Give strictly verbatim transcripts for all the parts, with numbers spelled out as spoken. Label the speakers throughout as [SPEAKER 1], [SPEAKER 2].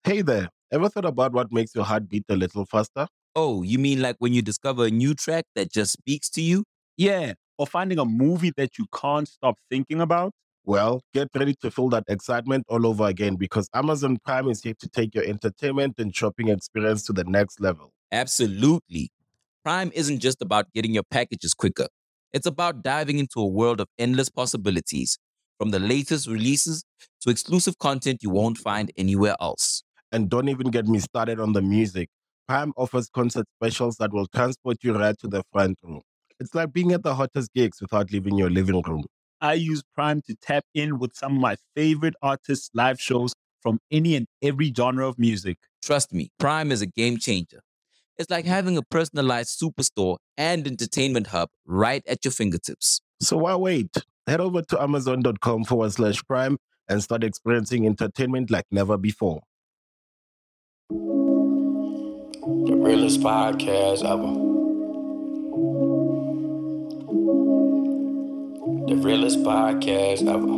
[SPEAKER 1] Hey there, ever thought about what makes your heart beat a little faster?
[SPEAKER 2] Oh, you mean like when you discover a new track that just speaks to you?
[SPEAKER 3] Yeah, or finding a movie that you can't stop thinking about?
[SPEAKER 1] Well, get ready to feel that excitement all over again because Amazon Prime is here to take your entertainment and shopping experience to the next level.
[SPEAKER 2] Absolutely. Prime isn't just about getting your packages quicker. It's about diving into a world of endless possibilities, from the latest releases to exclusive content you won't find anywhere else.
[SPEAKER 1] And don't even get me started on the music. Prime offers concert specials that will transport you right to the front row. It's like being at the hottest gigs without leaving your living room.
[SPEAKER 3] I use Prime to tap in with some of my favorite artists' live shows from any and every genre of music.
[SPEAKER 2] Trust me, Prime is a game changer. It's like having a personalized superstore and entertainment hub right at your fingertips.
[SPEAKER 1] So why wait? Head over to amazon.com forward slash prime and start experiencing entertainment like never before.
[SPEAKER 4] The realest podcast ever. The realest podcast ever.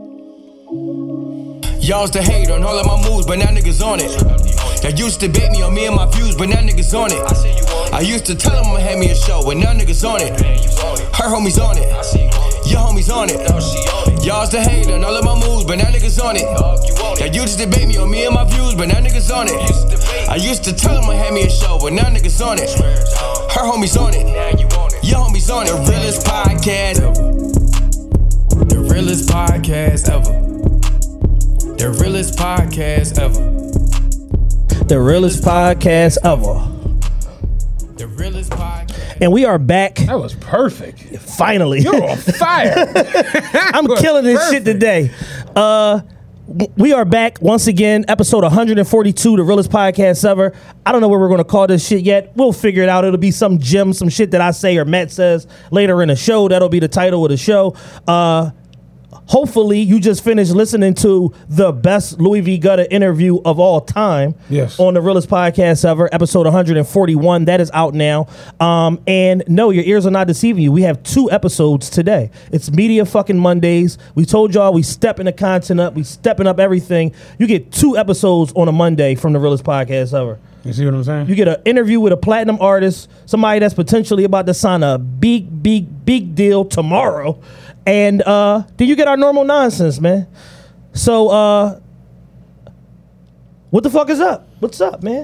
[SPEAKER 4] Y'all's the hate on all of my moves, but now niggas on it. Y'all used to bait me on me and my views, but now niggas on it. I used to tell them I'ma have me a show, but now niggas on it. Her homies on it. Your homies on it. Y'all's the hate on all of my moves, but now niggas on it. Y'all used to debate me on me and my views, but now niggas on it. I used to tell them I'ma have me a show, but now niggas on it. Her homies on it. Your homies on it. The realest podcast ever. The realest podcast ever. The realest podcast ever.
[SPEAKER 5] The realest podcast ever.
[SPEAKER 4] The realest podcast.
[SPEAKER 5] And we are back.
[SPEAKER 6] That was perfect.
[SPEAKER 5] Finally.
[SPEAKER 6] You're on fire.
[SPEAKER 5] I'm killing this
[SPEAKER 6] perfect.
[SPEAKER 5] shit today. Uh, we are back once again, episode one forty-two, the realest podcast ever. I don't know what we're going to call this shit yet. We'll figure it out. It'll be some gem, some shit that I say or Matt says later in the show. That'll be the title of the show. Uh, Hopefully, you just finished listening to the best Louis V. Gutta interview of all time.
[SPEAKER 6] Yes.
[SPEAKER 5] On the realest podcast ever, episode one forty-one. That is out now. Um, and no, your ears are not deceiving you. We have two episodes today. It's Media fucking Mondays. We told y'all we stepping the content up. We stepping up everything. You get two episodes on a Monday from the realest podcast ever.
[SPEAKER 6] You see what I'm saying?
[SPEAKER 5] You get an interview with a platinum artist, somebody that's potentially about to sign a big, big, big deal tomorrow. And uh, then you get our normal nonsense, man. So, uh, what the fuck is up? What's up, man?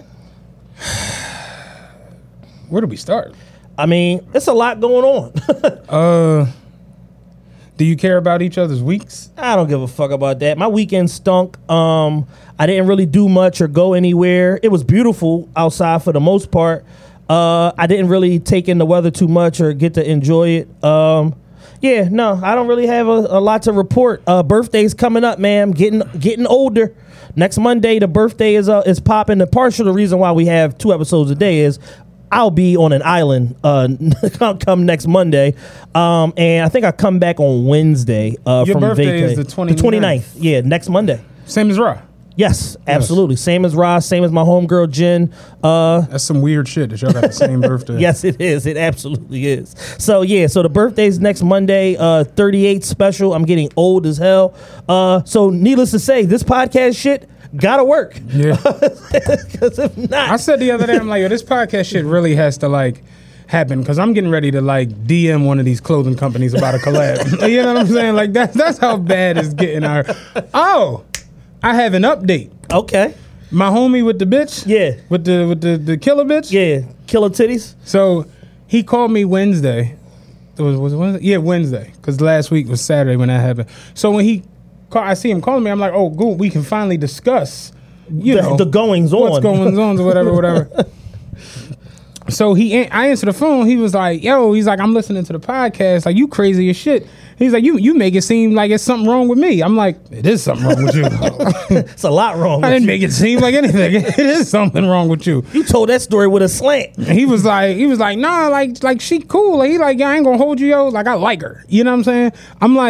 [SPEAKER 6] Where do we start?
[SPEAKER 5] I mean, it's a lot going on.
[SPEAKER 6] uh, do you care about each other's weeks?
[SPEAKER 5] I don't give a fuck about that. My weekend stunk. Um, I didn't really do much or go anywhere. It was beautiful outside for the most part. Uh, I didn't really take in the weather too much or get to enjoy it. Um, Yeah, no, I don't really have a, a lot to report. Uh, birthday's coming up, man. I'm getting getting older. Next Monday, the birthday is uh, is popping. The partial the reason why we have two episodes a day is I'll be on an island uh, come next Monday. Um, and I think I come back on Wednesday uh,
[SPEAKER 6] Your
[SPEAKER 5] from
[SPEAKER 6] birthday
[SPEAKER 5] vacay.
[SPEAKER 6] is the twenty-ninth.
[SPEAKER 5] The twenty-ninth. Yeah, next Monday.
[SPEAKER 6] Same as Ra.
[SPEAKER 5] Yes, absolutely. Yes. Same as Ross, same as my homegirl Jen. Uh,
[SPEAKER 6] That's some weird shit that y'all got the same birthday.
[SPEAKER 5] Yes, it is. It absolutely is. So yeah, so the birthday's next Monday, uh, thirty-eight special. I'm getting old as hell. Uh, so needless to say, this podcast shit gotta work.
[SPEAKER 6] Yeah.
[SPEAKER 5] Because if not,
[SPEAKER 6] I said the other day, I'm like, yo, this podcast shit really has to like happen because I'm getting ready to like D M one of these clothing companies about a collab. You know what I'm saying? Like that. That's how bad it's getting. Our oh. I have an update.
[SPEAKER 5] Okay.
[SPEAKER 6] My homie with the bitch.
[SPEAKER 5] Yeah.
[SPEAKER 6] With the with the, the killer bitch.
[SPEAKER 5] Yeah. Killer titties.
[SPEAKER 6] So he called me Wednesday. It was was it Wednesday? Yeah, Wednesday. Because last week was Saturday when that happened. So when he call, I see him calling me. I'm like, oh, good. We can finally discuss. You
[SPEAKER 5] the,
[SPEAKER 6] know
[SPEAKER 5] the goings on.
[SPEAKER 6] What's going on or whatever, whatever. So he, I answered the phone. He was like, yo, he's like, I'm listening to the podcast. Like, you crazy as shit. He's like, you you make it seem like it's something wrong with me. I'm like, it is something wrong with you.
[SPEAKER 5] It's a lot wrong with
[SPEAKER 6] I didn't
[SPEAKER 5] you.
[SPEAKER 6] make it seem like anything. It is something wrong with you.
[SPEAKER 5] You told that story with a slant.
[SPEAKER 6] He was like, he was like, nah, like, like she cool. Like, he like, yeah, I ain't gonna hold you, yo. Like, I like her. You know what I'm saying? I'm like,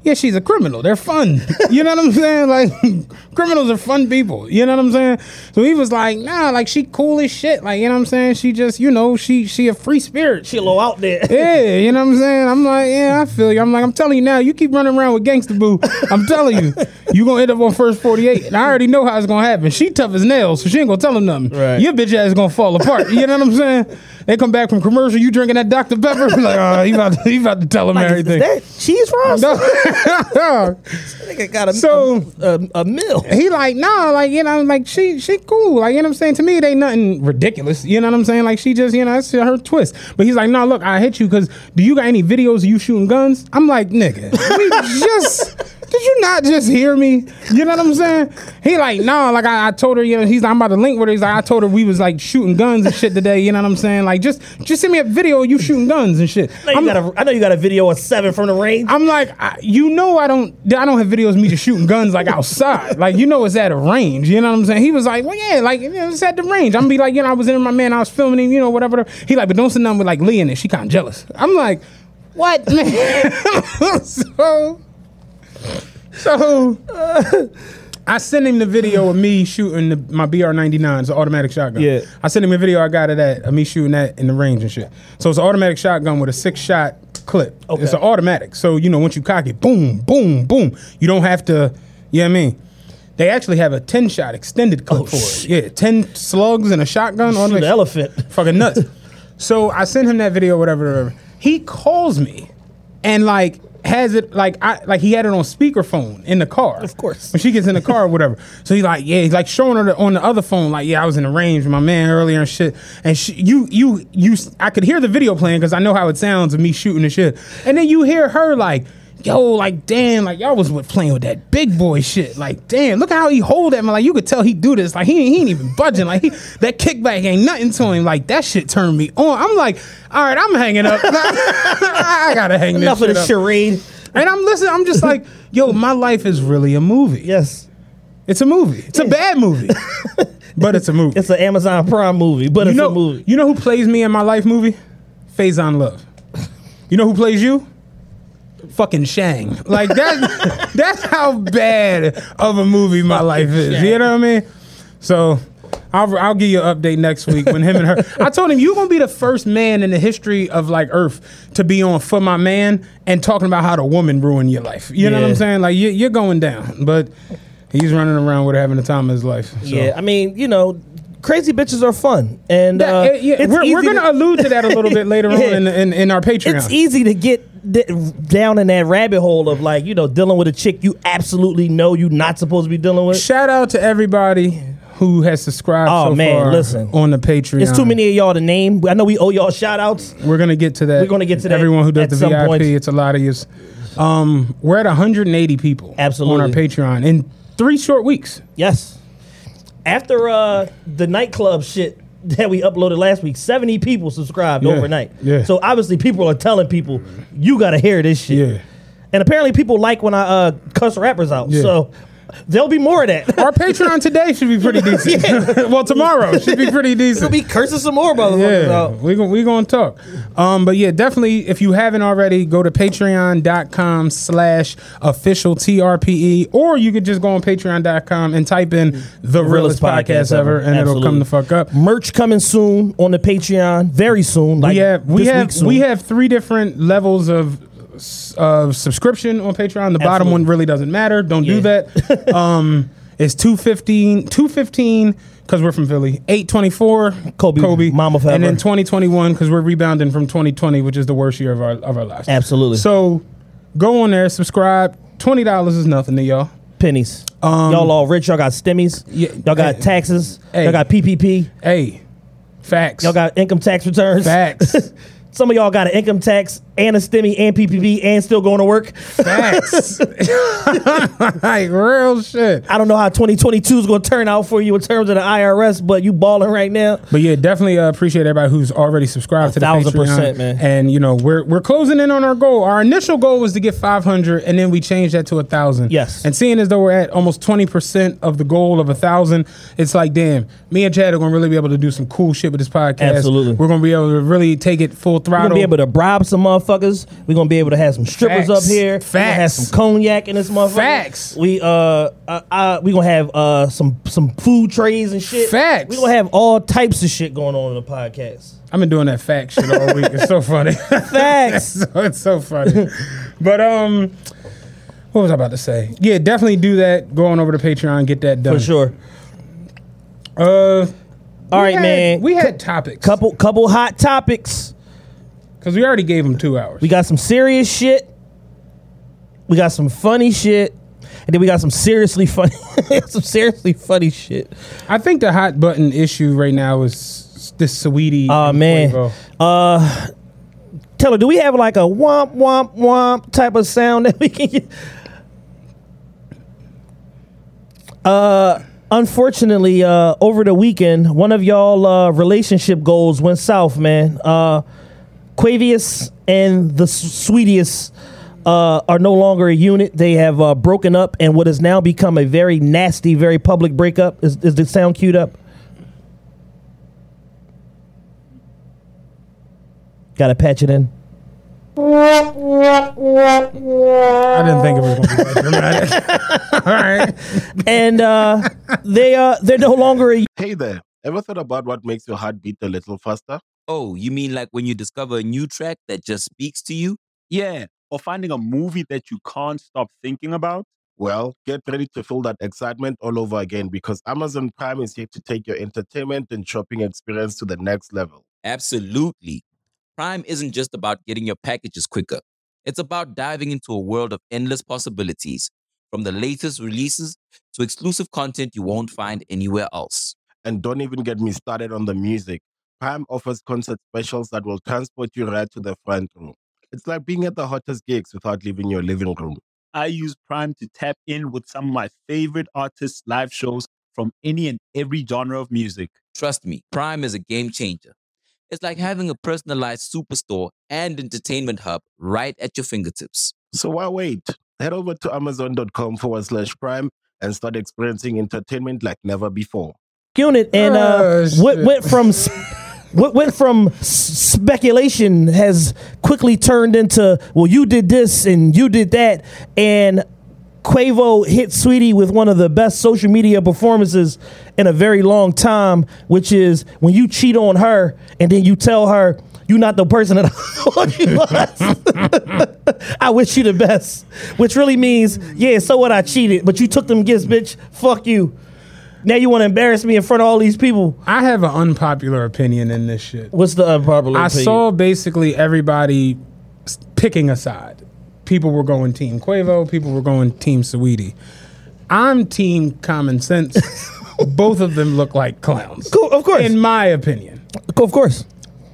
[SPEAKER 6] yeah, she's a criminal. They're fun. You know what I'm saying? Like, criminals are fun people. You know what I'm saying? So he was like, nah, like, she cool as shit. Like, you know what I'm saying? She just, you know, she she a free spirit.
[SPEAKER 5] She a little out there.
[SPEAKER 6] Yeah, you know what I'm saying? I'm like, yeah, I feel you. I'm like, I'm telling you now, you keep running around with Gangsta Boo, I'm telling you, you gonna end up on First forty-eight. And I already know how it's gonna happen. She tough as nails, so she ain't gonna tell him nothing.
[SPEAKER 5] Right.
[SPEAKER 6] Your bitch ass is gonna fall apart. You know what I'm saying? They come back from commercial, you drinking that Doctor Pepper, like, oh, he about to, he about to tell him
[SPEAKER 5] Like,
[SPEAKER 6] everything.
[SPEAKER 5] is that cheese fries?
[SPEAKER 6] No.
[SPEAKER 5] Nigga got a,
[SPEAKER 6] So-
[SPEAKER 5] a, a, a meal.
[SPEAKER 6] He like, nah, like, you know, like, she she cool. Like, you know what I'm saying? To me, it ain't nothing ridiculous. You know what I'm saying? Like, she just, you know, that's her twist. But he's like, nah, look, I hit you because do you got any videos of you shooting guns? I'm like, nigga, we just, did you not just hear me? You know what I'm saying? He like, nah, like, I, I told her, you know, he's like, I'm about to link with her. He's like, I told her we was like shooting guns and shit today. You know what I'm saying? Like, just, just send me a video of you shooting guns and shit.
[SPEAKER 5] I know, you got a, I know you got a video of seven from the range.
[SPEAKER 6] I'm like, I, you know, I don't, I don't have videos of me just shooting guns like outside. Like, you know, it's at a range. You know what I'm saying? He was like, well, yeah, like, you know, it's at the range. I'm gonna be like, you know, I was in my man, I was filming him, you know, whatever. He like, but don't send nothing with like Lee in it. She kind of jealous. I'm like, what, man? so, so uh, I sent him the video of me shooting the, my B R ninety-nine, it's an automatic shotgun.
[SPEAKER 5] Yeah.
[SPEAKER 6] I sent him a video I got of that, of me shooting that in the range and shit. So it's an automatic shotgun with a six shot clip.
[SPEAKER 5] Okay.
[SPEAKER 6] It's an automatic. So, you know, once you cock it, boom, boom, boom. You don't have to, you know what I mean? They actually have a ten shot extended clip
[SPEAKER 5] Oh,
[SPEAKER 6] for
[SPEAKER 5] shit.
[SPEAKER 6] it. Yeah, ten slugs and a shotgun.
[SPEAKER 5] Shoot
[SPEAKER 6] automatic-
[SPEAKER 5] an elephant.
[SPEAKER 6] Fucking nuts. So I sent him that video, whatever, whatever. He calls me and like has it like I like he had it on speakerphone in the car.
[SPEAKER 5] Of course.
[SPEAKER 6] When she gets in the car or whatever. So he's like, yeah, he's like showing her the, on the other phone, like, yeah, I was in the range with my man earlier and shit. And she, you, you, you, I could hear the video playing because I know how it sounds of me shooting and shit. And then you hear her like, yo, like, damn, like, y'all was with playing with that big boy shit. Like, damn, look how he hold that, man. Like, you could tell he do this. Like, he, he ain't even budging. Like, he, that kickback ain't nothing to him. Like, that shit turned me on. I'm like, all right, I'm hanging up. I gotta hang
[SPEAKER 5] Enough
[SPEAKER 6] this
[SPEAKER 5] of
[SPEAKER 6] shit
[SPEAKER 5] the
[SPEAKER 6] up.
[SPEAKER 5] charade.
[SPEAKER 6] And I'm listening. I'm just like, yo, my life is really a movie.
[SPEAKER 5] Yes.
[SPEAKER 6] It's a movie. It's a bad movie, but it's a movie.
[SPEAKER 5] It's an Amazon Prime movie, but
[SPEAKER 6] you
[SPEAKER 5] it's
[SPEAKER 6] know,
[SPEAKER 5] a movie.
[SPEAKER 6] You know who plays me in my life movie? Faison Love. You know who plays you? Fucking Shang. Like that. That's how bad of a movie my life is. You know what I mean? So I'll, I'll give you an update next week when him and her. I told him you're gonna be the first man in the history of like Earth to be on For My Man and talking about how the woman ruined your life. You know what I'm
[SPEAKER 5] Yeah.
[SPEAKER 6] saying? Like you, you're going down, but he's running around with her having the time of his life. So.
[SPEAKER 5] Yeah, I mean, you know, crazy bitches are fun, and
[SPEAKER 6] Yeah,
[SPEAKER 5] uh,
[SPEAKER 6] eh, yeah,
[SPEAKER 5] it's
[SPEAKER 6] we're, we're
[SPEAKER 5] easy
[SPEAKER 6] going to
[SPEAKER 5] to-
[SPEAKER 6] allude to that a little bit later
[SPEAKER 5] Yeah.
[SPEAKER 6] on in, in, in our Patreon.
[SPEAKER 5] It's easy to get d- down in that rabbit hole of like, you know, dealing with a chick you absolutely know you're not supposed to be dealing with.
[SPEAKER 6] Shout out to everybody who has subscribed
[SPEAKER 5] Oh,
[SPEAKER 6] so
[SPEAKER 5] man,
[SPEAKER 6] far
[SPEAKER 5] listen.
[SPEAKER 6] on the Patreon.
[SPEAKER 5] It's too many of y'all to name. I know we owe y'all shout outs.
[SPEAKER 6] We're going to get to that.
[SPEAKER 5] We're gonna get to that
[SPEAKER 6] Everyone who does
[SPEAKER 5] at
[SPEAKER 6] the
[SPEAKER 5] some
[SPEAKER 6] V I P,
[SPEAKER 5] point.
[SPEAKER 6] it's a lot of you. Um, we're at one hundred eighty people
[SPEAKER 5] Absolutely.
[SPEAKER 6] on our Patreon in three short weeks.
[SPEAKER 5] Yes. After uh, the nightclub shit that we uploaded last week, seventy people subscribed
[SPEAKER 6] Yeah,
[SPEAKER 5] overnight.
[SPEAKER 6] yeah.
[SPEAKER 5] So obviously people are telling people, you got to hear this shit.
[SPEAKER 6] Yeah.
[SPEAKER 5] And apparently people like when I uh, cuss rappers out.
[SPEAKER 6] Yeah.
[SPEAKER 5] So there'll be more of that.
[SPEAKER 6] Our Patreon today should be pretty decent. Well, tomorrow should be pretty
[SPEAKER 5] We'll
[SPEAKER 6] decent.
[SPEAKER 5] be cursing some more motherfuckers
[SPEAKER 6] Yeah,
[SPEAKER 5] out.
[SPEAKER 6] we're gonna we gonna talk. Um, but yeah, definitely if you haven't already, go to patreon.com slash official T R P E, or you could just go on patreon dot com and type in the realest podcast ever, and it'll come the fuck up.
[SPEAKER 5] Merch coming soon on the Patreon, very soon. Like
[SPEAKER 6] we have we
[SPEAKER 5] this
[SPEAKER 6] have
[SPEAKER 5] week soon.
[SPEAKER 6] we have three different levels of of subscription on Patreon. The bottom
[SPEAKER 5] Absolutely.
[SPEAKER 6] one really doesn't matter. Don't do
[SPEAKER 5] Yeah.
[SPEAKER 6] that. um, it's two fifteen, two fifteen because we're from Philly. eight twenty-four
[SPEAKER 5] Kobe,
[SPEAKER 6] Kobe,
[SPEAKER 5] Mama Forever.
[SPEAKER 6] and then twenty twenty-one because we're rebounding from twenty twenty, which is the worst year of our of our lives.
[SPEAKER 5] Absolutely.
[SPEAKER 6] So go on there, subscribe. Twenty dollars is nothing to y'all.
[SPEAKER 5] pennies.
[SPEAKER 6] Um,
[SPEAKER 5] y'all all rich. Y'all got stimmies.
[SPEAKER 6] Yeah,
[SPEAKER 5] y'all got
[SPEAKER 6] hey,
[SPEAKER 5] taxes.
[SPEAKER 6] hey.
[SPEAKER 5] Y'all got P P P.
[SPEAKER 6] Hey, facts.
[SPEAKER 5] Y'all got income tax returns.
[SPEAKER 6] facts.
[SPEAKER 5] Some of y'all got an income tax and a stimmy and P P P and still going to work.
[SPEAKER 6] Facts. Like real shit.
[SPEAKER 5] I don't know how twenty twenty-two is going to turn out for you in terms of the I R S, but you balling right now.
[SPEAKER 6] But yeah, definitely uh, appreciate everybody who's already subscribed
[SPEAKER 5] A
[SPEAKER 6] to the
[SPEAKER 5] thousand
[SPEAKER 6] Patreon.
[SPEAKER 5] percent, man.
[SPEAKER 6] And you know, we're we're closing in on our goal. Our initial goal was to get five hundred, and then we changed that to a thousand.
[SPEAKER 5] Yes.
[SPEAKER 6] And seeing as though we're at almost twenty percent of the goal of a thousand, it's like, damn, me and Chad are gonna really be able to do some cool shit with this podcast.
[SPEAKER 5] Absolutely.
[SPEAKER 6] We're gonna be able to really take it full
[SPEAKER 5] We're gonna be able to bribe some motherfuckers. We're gonna be able to have some strippers
[SPEAKER 6] Facts.
[SPEAKER 5] up here.
[SPEAKER 6] Facts.
[SPEAKER 5] We're gonna have some cognac in this motherfucker.
[SPEAKER 6] Facts.
[SPEAKER 5] We uh, uh, uh we gonna have uh some some food trays and shit.
[SPEAKER 6] Facts.
[SPEAKER 5] We gonna have all types of shit going on in the podcast.
[SPEAKER 6] I've been doing that fact shit all week. It's so funny.
[SPEAKER 5] Facts.
[SPEAKER 6] it's, so, it's so funny. But um, what was I about to say? Yeah, definitely do that. Go on over to Patreon, get that done
[SPEAKER 5] For sure.
[SPEAKER 6] Uh,
[SPEAKER 5] all right,
[SPEAKER 6] had,
[SPEAKER 5] man.
[SPEAKER 6] We had topics.
[SPEAKER 5] Couple couple hot topics.
[SPEAKER 6] Because we already gave them two hours.
[SPEAKER 5] We got some serious shit. We got some funny shit. And then we got some seriously funny, some seriously funny shit.
[SPEAKER 6] I think the hot button issue right now is this Saweetie.
[SPEAKER 5] Oh,
[SPEAKER 6] and
[SPEAKER 5] man.
[SPEAKER 6] Quavo.
[SPEAKER 5] Uh, Taylor, do we have like a womp, womp, womp type of sound that we can get? Uh, unfortunately, uh, over the weekend, one of y'all uh, relationship goals went south, man. Uh, Quavius and the Sweetiest uh, are no longer a unit. They have uh, broken up, and what has now become a very nasty, very public breakup. Is, is the sound queued up? Gotta patch it in.
[SPEAKER 6] I didn't think it was going to be that dramatic. All right.
[SPEAKER 5] And uh, they uh, they're no longer a.
[SPEAKER 1] Hey there, ever thought about what makes your heart beat a little faster?
[SPEAKER 2] Oh, you mean like when you discover a new track that just speaks to you?
[SPEAKER 3] Yeah, or finding a movie that you can't stop thinking about.
[SPEAKER 1] Well, get ready to feel that excitement all over again because Amazon Prime is here to take your entertainment and shopping experience to the next level.
[SPEAKER 2] Absolutely. Prime isn't just about getting your packages quicker. It's about diving into a world of endless possibilities, from the latest releases to exclusive content you won't find anywhere else.
[SPEAKER 1] And don't even get me started on the music. Prime offers concert specials that will transport you right to the front row. It's like being at the hottest gigs without leaving your living room.
[SPEAKER 3] I use Prime to tap in with some of my favorite artists' live shows from any and every genre of music.
[SPEAKER 2] Trust me, Prime is a game changer. It's like having a personalized superstore and entertainment hub right at your fingertips.
[SPEAKER 1] So why wait? Head over to amazon.com forward slash prime and start experiencing entertainment like never before.
[SPEAKER 5] Unit and uh,
[SPEAKER 6] Oh,
[SPEAKER 5] went,
[SPEAKER 6] shit.
[SPEAKER 5] went from s- went went from s- speculation has quickly turned into, well, you did this and you did that, and Quavo hit Sweetie with one of the best social media performances in a very long time, which is when you cheat on her and then you tell her you're not the person that I thought you was. I wish you the best, which really means, yeah, so what, I cheated, but you took them gifts, bitch. Fuck you. Now you want to embarrass me in front of all these people.
[SPEAKER 6] I have an unpopular opinion in this shit.
[SPEAKER 5] What's the unpopular
[SPEAKER 6] I
[SPEAKER 5] opinion?
[SPEAKER 6] saw basically everybody s- picking a side. People were going Team Quavo. People were going Team Saweetie. I'm Team Common Sense. Both of them look like clowns.
[SPEAKER 5] Cool, of course.
[SPEAKER 6] In my opinion.
[SPEAKER 5] Of course.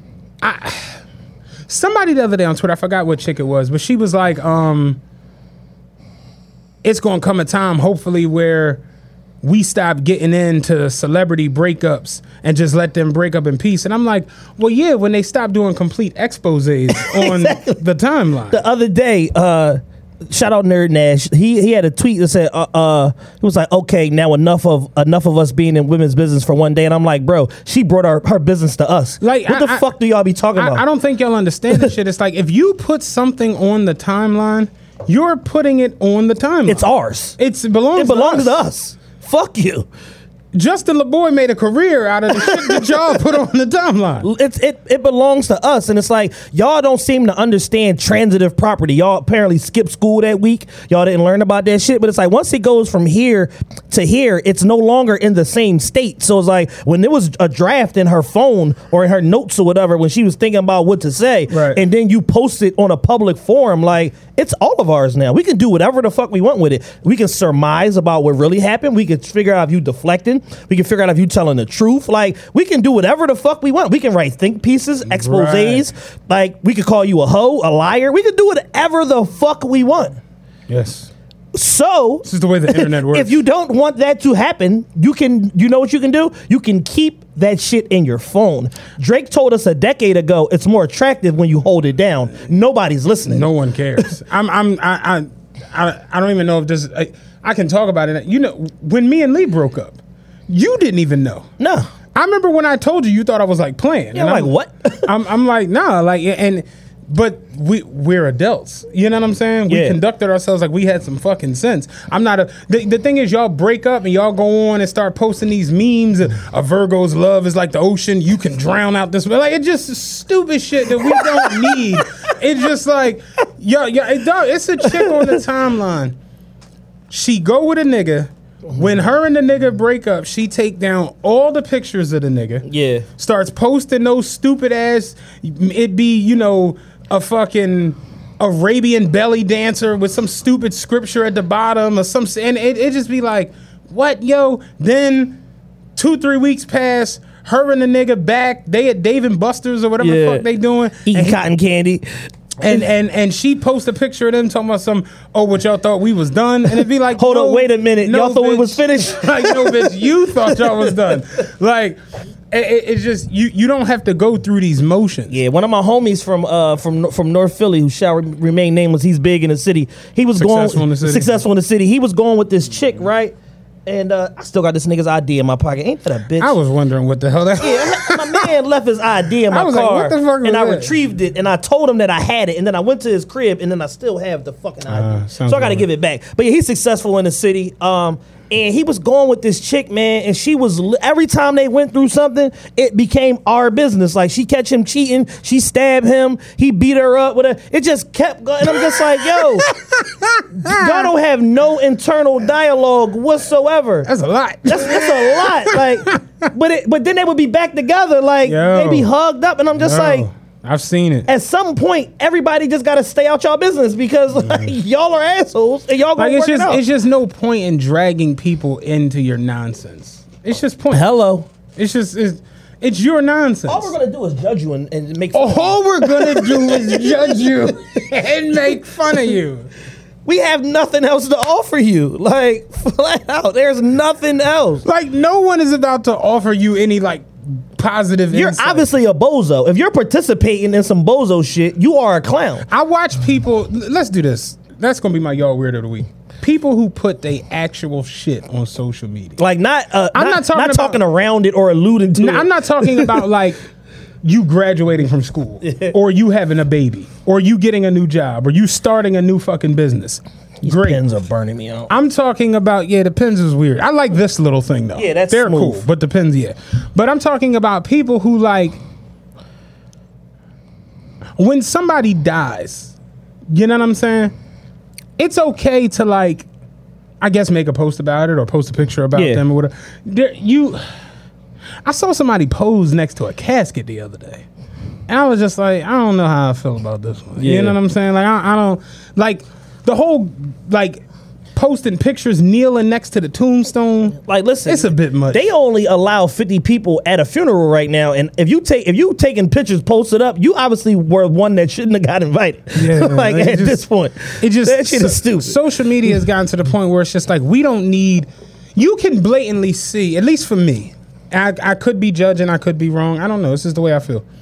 [SPEAKER 6] Somebody the other day on Twitter, I forgot what chick it was, but she was like, um, it's going to come a time, hopefully, where we stop getting into celebrity breakups and just let them break up in peace. And I'm like, well, yeah, when they stop doing complete exposés on the timeline.
[SPEAKER 5] The other day, uh, shout out Nerd Nash. He he had a tweet that said, uh, uh, he was like, okay, now enough of enough of us being in women's business for one day. And I'm like, bro, she brought our, her business to us.
[SPEAKER 6] Like,
[SPEAKER 5] what the
[SPEAKER 6] I-
[SPEAKER 5] fuck do y'all be talking about?
[SPEAKER 6] I, I don't think y'all understand this shit. It's like, if you put something on the timeline, you're putting it on the timeline.
[SPEAKER 5] It's ours.
[SPEAKER 6] It's, it belongs,
[SPEAKER 5] It belongs
[SPEAKER 6] to
[SPEAKER 5] to
[SPEAKER 6] us.
[SPEAKER 5] us. Fuck you.
[SPEAKER 6] Justin LeBoy made a career out of the shit that y'all put on the timeline.
[SPEAKER 5] It's it it belongs to us, and it's like y'all don't seem to understand transitive property. Y'all apparently skipped school that week. Y'all didn't learn about that shit. But it's like once it goes from here to here, it's no longer in the same state. So it's like when there was a draft in her phone or in her notes or whatever, when she was thinking about what to say,
[SPEAKER 6] Right.
[SPEAKER 5] and then you post it on a public forum, like it's all of ours now. We can do whatever the fuck we want with it. We can surmise about what really happened. We can figure out if you deflecting. We can figure out if you telling the truth. Like we can do whatever the fuck we want. We can write think pieces, exposés. Like we could call you a hoe, a liar. We can do whatever the fuck we want.
[SPEAKER 6] Yes.
[SPEAKER 5] So
[SPEAKER 6] This is the way the internet works.
[SPEAKER 5] if you don't want that to happen, you can, you know what you can do? You can keep that shit in your phone. Drake told us a decade ago, it's more attractive when you hold it down. Nobody's listening.
[SPEAKER 6] No one cares. I'm. I'm. I. I. I, I don't even know if this. I, I can talk about it. You know, when me and Lee broke up, you didn't even know.
[SPEAKER 5] No.
[SPEAKER 6] I remember when I told you, you thought I was like playing.
[SPEAKER 5] Yeah,
[SPEAKER 6] And
[SPEAKER 5] I'm
[SPEAKER 6] I'm
[SPEAKER 5] like, what?
[SPEAKER 6] I'm, I'm like, nah, like, and, but we, we're adults. You know what I'm saying? We
[SPEAKER 5] Yeah.
[SPEAKER 6] conducted ourselves like we had some fucking sense. I'm not a, the, the thing is, y'all break up and y'all go on and start posting these memes. A Virgo's love is like the ocean. You can drown out this. Like, it's just stupid shit that we don't need. It's just like, yo, yo, it, dog, it's a chick on the timeline. She go with a nigga. When her and the nigga break up, she take down all the pictures of the nigga.
[SPEAKER 5] Yeah.
[SPEAKER 6] Starts posting those stupid ass, it be, you know, a fucking Arabian belly dancer with some stupid scripture at the bottom or some, and it, it just be like, what, yo? Then two, three weeks pass, her and the nigga back, they at Dave and Buster's or whatever
[SPEAKER 5] Yeah.
[SPEAKER 6] the fuck they doing.
[SPEAKER 5] Eating
[SPEAKER 6] And he-
[SPEAKER 5] cotton candy.
[SPEAKER 6] And and and she post a picture of them talking about some, oh, what y'all thought we was done, and it'd be like,
[SPEAKER 5] Hold
[SPEAKER 6] no,
[SPEAKER 5] up, wait a minute.
[SPEAKER 6] no,
[SPEAKER 5] Y'all thought we
[SPEAKER 6] bitch.
[SPEAKER 5] was finished?
[SPEAKER 6] Like, no, bitch, you thought y'all was done. Like, it, it- it's just you. You don't have to go through these motions.
[SPEAKER 5] Yeah, one of my homies from uh from from North Philly, who shall re- remain nameless, he's big in the city. He was
[SPEAKER 6] Successful
[SPEAKER 5] going
[SPEAKER 6] in the city.
[SPEAKER 5] successful in the city. He was going with this chick, right? And uh, I still got this nigga's I D in my pocket. Ain't that a bitch?
[SPEAKER 6] I was wondering what the hell that.
[SPEAKER 5] Yeah, my man left his I D in my
[SPEAKER 6] I was like,
[SPEAKER 5] car,
[SPEAKER 6] what the fuck was
[SPEAKER 5] and I
[SPEAKER 6] that?
[SPEAKER 5] retrieved it, and I told him that I had it, and then I went to his crib, and then I still have the fucking I D.
[SPEAKER 6] Uh,
[SPEAKER 5] so
[SPEAKER 6] sounds
[SPEAKER 5] I got to
[SPEAKER 6] about
[SPEAKER 5] give it back. But yeah, he's successful in the city. Um, and he was going with this chick, man, and she was li- every time they went through something, it became our business. Like she catch him cheating, she stabbed him, he beat her up, whatever. It just kept going, and I'm just like, yo, y'all don't have no internal dialogue whatsoever.
[SPEAKER 6] That's a lot.
[SPEAKER 5] That's, that's a lot. Like, but it, but then they would be back together. Like
[SPEAKER 6] Yo.
[SPEAKER 5] they be hugged up, and I'm just
[SPEAKER 6] Yo,
[SPEAKER 5] like,
[SPEAKER 6] I've seen it.
[SPEAKER 5] at some point, everybody just got to stay out y'all business because like, y'all are assholes and y'all gonna
[SPEAKER 6] Like, it's
[SPEAKER 5] work
[SPEAKER 6] just
[SPEAKER 5] it out.
[SPEAKER 6] it's just no point in dragging people into your nonsense. It's just point.
[SPEAKER 5] Hello.
[SPEAKER 6] It's just it's, it's your nonsense.
[SPEAKER 5] All we're gonna do is judge you and, and make. Fun of you.
[SPEAKER 6] All we're gonna do is judge you and make fun of you.
[SPEAKER 5] We have nothing else to offer you. Like flat out, there's nothing else.
[SPEAKER 6] Like, no one is about to offer you any like positive.
[SPEAKER 5] You're
[SPEAKER 6] insight.
[SPEAKER 5] obviously a bozo. If you're participating in some bozo shit, you are a clown.
[SPEAKER 6] I watch people. Let's do this. That's gonna be my y'all weird of the week. People who put they actual shit on social media.
[SPEAKER 5] Like not. Uh,
[SPEAKER 6] I'm not talking about-
[SPEAKER 5] talking around it or alluding to
[SPEAKER 6] Now,
[SPEAKER 5] it.
[SPEAKER 6] I'm not talking about like you graduating from school, or you having a baby, or you getting a new job, or you starting a new fucking business.
[SPEAKER 5] These
[SPEAKER 6] Great.
[SPEAKER 5] pens are burning me out.
[SPEAKER 6] I'm talking about, yeah, the pens is weird. I like this little thing though.
[SPEAKER 5] Yeah, that's
[SPEAKER 6] they're
[SPEAKER 5] smooth.
[SPEAKER 6] cool, but the pens, yeah. But I'm talking about people who like when somebody dies. You know what I'm saying? It's okay to like, I guess, make a post about it or post a picture about
[SPEAKER 5] Yeah.
[SPEAKER 6] them or whatever. There, you, I saw somebody pose next to a casket the other day, and I was just like, I don't know how I feel about this one.
[SPEAKER 5] Yeah.
[SPEAKER 6] You know what I'm saying? Like, I, I don't like the whole like posting pictures kneeling next to the tombstone.
[SPEAKER 5] Like, listen,
[SPEAKER 6] It's a bit much.
[SPEAKER 5] They only allow fifty people at a funeral right now, and if you take if you taking pictures posted up, you obviously were one that shouldn't have got invited.
[SPEAKER 6] Yeah,
[SPEAKER 5] like
[SPEAKER 6] it
[SPEAKER 5] at
[SPEAKER 6] just-
[SPEAKER 5] this point,
[SPEAKER 6] It just
[SPEAKER 5] that shit
[SPEAKER 6] so-
[SPEAKER 5] is stupid.
[SPEAKER 6] Social media has gotten to the point where it's just like we don't need. You can blatantly see, at least for me. I, I could be judging, I could be wrong. I don't know. This is the way I feel.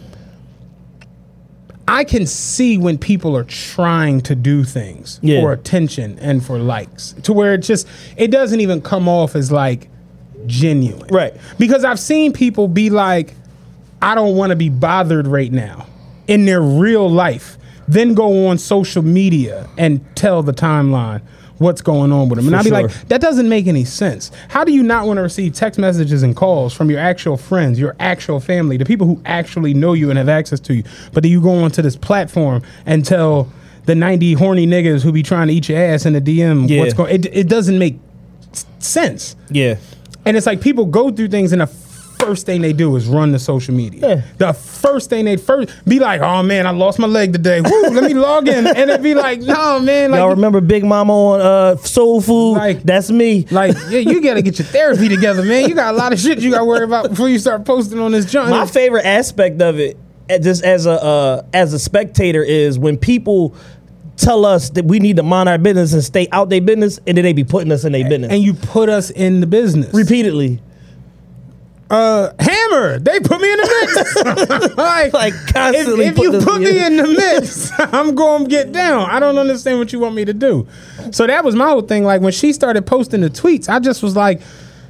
[SPEAKER 6] I can see when people are trying to do things
[SPEAKER 5] Yeah.
[SPEAKER 6] for attention and for likes, to where it just it doesn't even come off as like genuine,
[SPEAKER 5] Right.
[SPEAKER 6] Because I've seen people be like, I don't want to be bothered right now in their real life, then go on social media and tell the timeline what's going on with them. And
[SPEAKER 5] For
[SPEAKER 6] I'll be
[SPEAKER 5] sure.
[SPEAKER 6] like, that doesn't make any sense. How do you not want to receive text messages and calls from your actual friends, your actual family, the people who actually know you and have access to you? But then you go onto this platform and tell the ninety horny niggas who be trying to eat your ass in the D M
[SPEAKER 5] Yeah.
[SPEAKER 6] what's going. It, it doesn't make s- sense.
[SPEAKER 5] yeah,
[SPEAKER 6] And it's like people go through things and the first thing they do is run to social media.
[SPEAKER 5] Yeah.
[SPEAKER 6] The first thing they first be like, oh man, I lost my leg today. Woo, let me log in. And it'd be like, no man, like
[SPEAKER 5] y'all remember Big Mama on uh, Soul Food?
[SPEAKER 6] Like-
[SPEAKER 5] That's me.
[SPEAKER 6] Like, yeah, you gotta get your therapy together, man. You got a lot of shit you gotta worry about before you start posting on this junk.
[SPEAKER 5] My favorite aspect of it, uh, just as a uh, as a spectator, is when people tell us that we need to mind our business and stay out their business, and then they be putting us in their business
[SPEAKER 6] And you put us in the business.
[SPEAKER 5] repeatedly.
[SPEAKER 6] Uh, Hammer, they put me in the mix. like,
[SPEAKER 5] Like, constantly
[SPEAKER 6] If, if you
[SPEAKER 5] putting us
[SPEAKER 6] put me
[SPEAKER 5] in-
[SPEAKER 6] in the mix, I'm going to get down. I don't understand what you want me to do. So that was my whole thing. Like when she started posting the tweets, I just was like,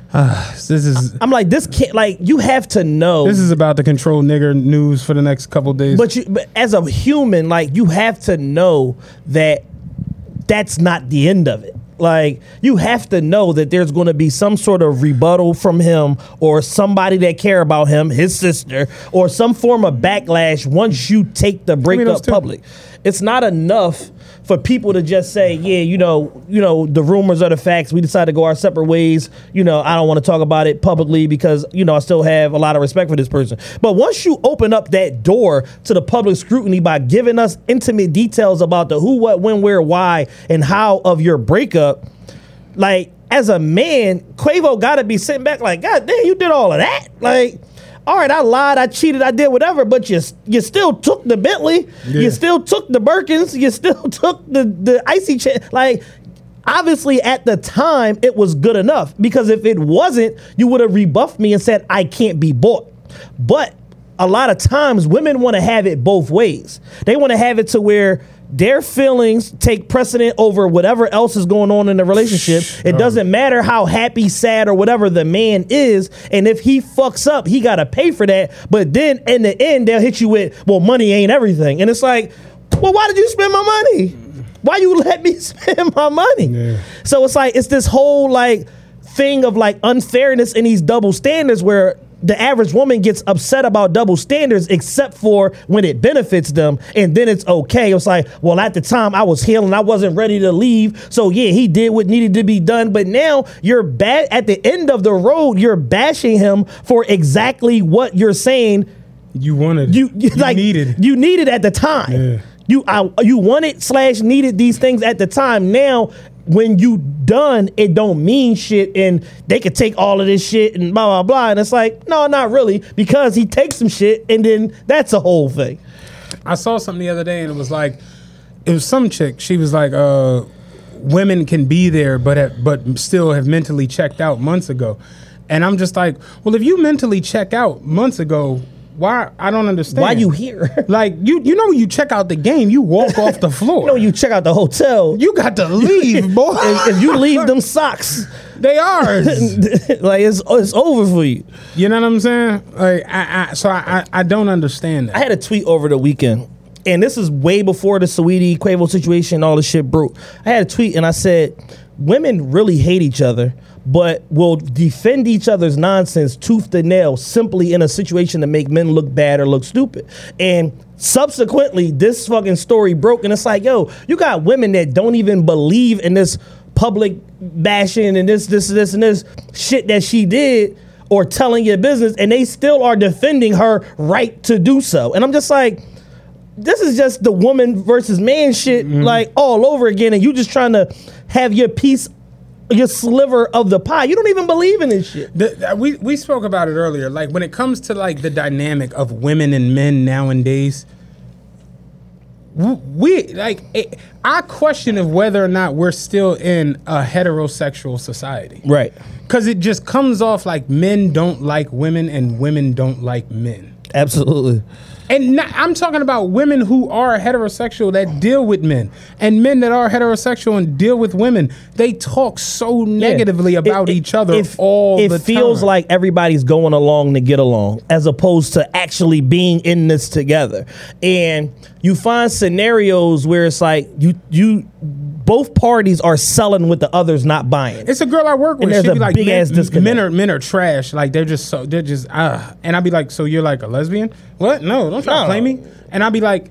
[SPEAKER 6] Uh, this is
[SPEAKER 5] I'm like, this can't, like, you have to know.
[SPEAKER 6] this is about to control nigger news for the next couple days.
[SPEAKER 5] But you, but as a human, like, you have to know that that's not the end of it. Like, you have to know that there's going to be some sort of rebuttal from him or somebody that care about him, his sister, or some form of backlash once you take the breakup public. It's not enough for people to just say, yeah, you know, you know, the rumors are the facts. We decided to go our separate ways. You know, I don't want to talk about it publicly because, you know, I still have a lot of respect for this person. But once you open up that door to the public scrutiny by giving us intimate details about the who, what, when, where, why, and how of your breakup, like, as a man, Quavo got to be sitting back like, God damn, you did all of that? Like, all right, I lied, I cheated, I did whatever, but you you still took the Bentley, yeah. you still took the Birkins, you still took the, the icy chain. Like, obviously at the time, it was good enough, because if it wasn't, you would have rebuffed me and said, I can't be bought. But a lot of times, women want to have it both ways. They want to have it to where their feelings take precedent over whatever else is going on in the relationship. It doesn't matter how happy, sad, or whatever the man is. And if he fucks up, he got to pay for that. But then in the end, they'll hit you with, well, money ain't everything. And it's like, well, why did you spend my money? Why you let me spend my money? Yeah. So it's like, it's this whole like thing of like unfairness in these double standards where the average woman gets upset about double standards except for when it benefits them, and then it's okay. It's like, well, at the time I was healing, I wasn't ready to leave, so yeah, he did what needed to be done. But now you're bad at the end of the road, you're bashing him for exactly what you're saying
[SPEAKER 6] you wanted,
[SPEAKER 5] you, you like
[SPEAKER 6] needed,
[SPEAKER 5] you needed at the time. Yeah. You I, you wanted slash needed these things at the time. Now, when you done, it don't mean shit, and they could take all of this shit and blah, blah, blah. And it's like, no, not really, because he takes some shit, and then that's a whole thing.
[SPEAKER 6] I saw something the other day, and it was like, it was some chick. She was like, uh, women can be there, but have, but still have mentally checked out months ago. And I'm just like, well, if you mentally check out months ago, why? I don't understand.
[SPEAKER 5] Why you here?
[SPEAKER 6] Like, you you know when you check out the game, you walk off the floor.
[SPEAKER 5] You know you check out the hotel.
[SPEAKER 6] You got to leave, boy.
[SPEAKER 5] if, if you leave them socks,
[SPEAKER 6] they are.
[SPEAKER 5] Like, it's it's over for you.
[SPEAKER 6] You know what I'm saying? Like, I, I so I, I I don't understand that.
[SPEAKER 5] I had a tweet over the weekend, and this is way before the Saweetie Quavo situation, all the shit broke. I had a tweet, and I said, women really hate each other, but will defend each other's nonsense tooth and nail simply in a situation to make men look bad or look stupid. And subsequently, this fucking story broke, and it's like, yo, you got women that don't even believe in this public bashing and this, this, this, and this shit that she did or telling your business, and they still are defending her right to do so. And I'm just like, this is just the woman versus man shit, mm-hmm. like all over again, and you just trying to have your piece, your sliver of the pie. You don't even believe in this shit.
[SPEAKER 6] The, we we spoke about it earlier. Like, when it comes to like the dynamic of women and men nowadays, we like it, I question of whether or not we're still in a heterosexual society,
[SPEAKER 5] right?
[SPEAKER 6] Because it just comes off like men don't like women and women don't like men.
[SPEAKER 5] Absolutely.
[SPEAKER 6] And not, I'm talking about women who are heterosexual that deal with men, and men that are heterosexual and deal with women. They talk so negatively yeah. about
[SPEAKER 5] it,
[SPEAKER 6] each other
[SPEAKER 5] it,
[SPEAKER 6] all
[SPEAKER 5] it
[SPEAKER 6] the time.
[SPEAKER 5] It feels like everybody's going along to get along, as opposed to actually being in this together. And you find scenarios where it's like you you. both parties are selling with the others not buying.
[SPEAKER 6] It's a girl I work with.
[SPEAKER 5] She'd be like,
[SPEAKER 6] big
[SPEAKER 5] men,
[SPEAKER 6] ass disconnect. Men are men are trash. Like, they're just so they're just ah. And I'd be like, so you're like a lesbian? What? No, don't try no. to play me. And I'd be like,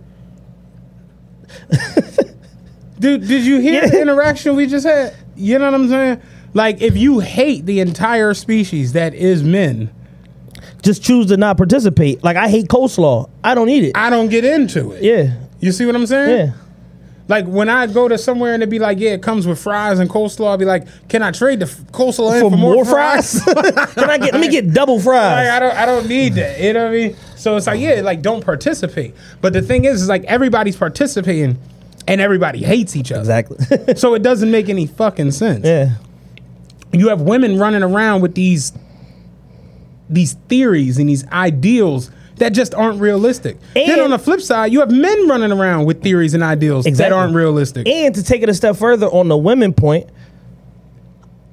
[SPEAKER 6] dude, did you hear yeah. the interaction we just had? You know what I'm saying? Like, if you hate the entire species that is men,
[SPEAKER 5] just choose to not participate. Like, I hate coleslaw. I don't eat it.
[SPEAKER 6] I don't get into it.
[SPEAKER 5] Yeah.
[SPEAKER 6] You see what I'm saying?
[SPEAKER 5] Yeah.
[SPEAKER 6] Like, when I go to somewhere and it'd be like, yeah, it comes with fries and coleslaw, I'd be like, can I trade the f- coleslaw in
[SPEAKER 5] for,
[SPEAKER 6] for
[SPEAKER 5] more,
[SPEAKER 6] more
[SPEAKER 5] fries? fries? Can I get? Let me get double fries.
[SPEAKER 6] Like, I don't, I don't need that. You know what I mean? So it's like, yeah, like, don't participate. But the thing is, is like, everybody's participating, and everybody hates each other.
[SPEAKER 5] Exactly.
[SPEAKER 6] So it doesn't make any fucking sense.
[SPEAKER 5] Yeah.
[SPEAKER 6] You have women running around with these, these theories and these ideals that just aren't realistic. And then on the flip side, you have men running around with theories and ideals exactly. that aren't realistic.
[SPEAKER 5] And to take it a step further on the women point,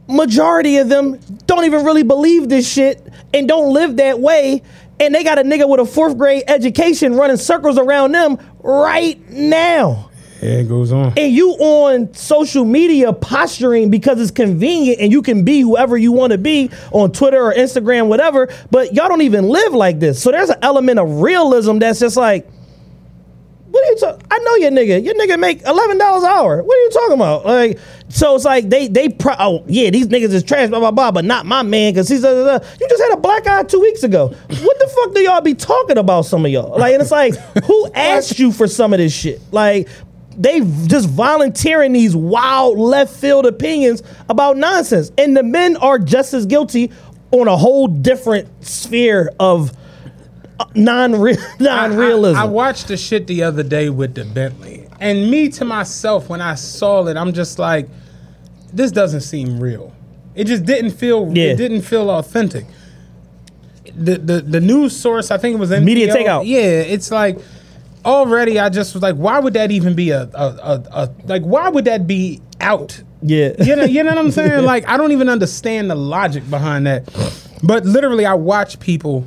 [SPEAKER 5] majority of them don't even really believe this shit and don't live that way. And they got a nigga with a fourth grade education running circles around them right now.
[SPEAKER 6] Yeah, it goes on.
[SPEAKER 5] And you on social media posturing because it's convenient and you can be whoever you want to be on Twitter or Instagram, whatever, but y'all don't even live like this. So there's an element of realism that's just like, what are you talking? I know your nigga. Your nigga make eleven dollars an hour. What are you talking about? Like, so it's like they they pro- oh yeah, these niggas is trash, blah blah blah, but not my man because he's uh, uh, you just had a black eye two weeks ago. What the fuck do y'all be talking about? Some of y'all like, and it's like, who asked you for some of this shit? Like, they just volunteering these wild left field opinions about nonsense, and the men are just as guilty on a whole different sphere of non-real non-realism.
[SPEAKER 6] I, I, I watched the shit the other day with the Bentley, and me to myself, when I saw it, I'm just like, this doesn't seem real. It just didn't feel.
[SPEAKER 5] Yeah.
[SPEAKER 6] It didn't feel authentic. The the the news source, I think it was N P O,
[SPEAKER 5] Media takeout.
[SPEAKER 6] Yeah, it's like already. I just was like, why would that even be a a, a, a like? Why would that be out?
[SPEAKER 5] Yeah,
[SPEAKER 6] You know, you know what I'm saying? Like, I don't even understand the logic behind that. But literally, I watch people.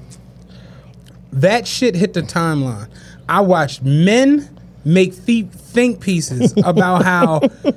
[SPEAKER 6] That shit hit the timeline. I watched men make th- think pieces about how,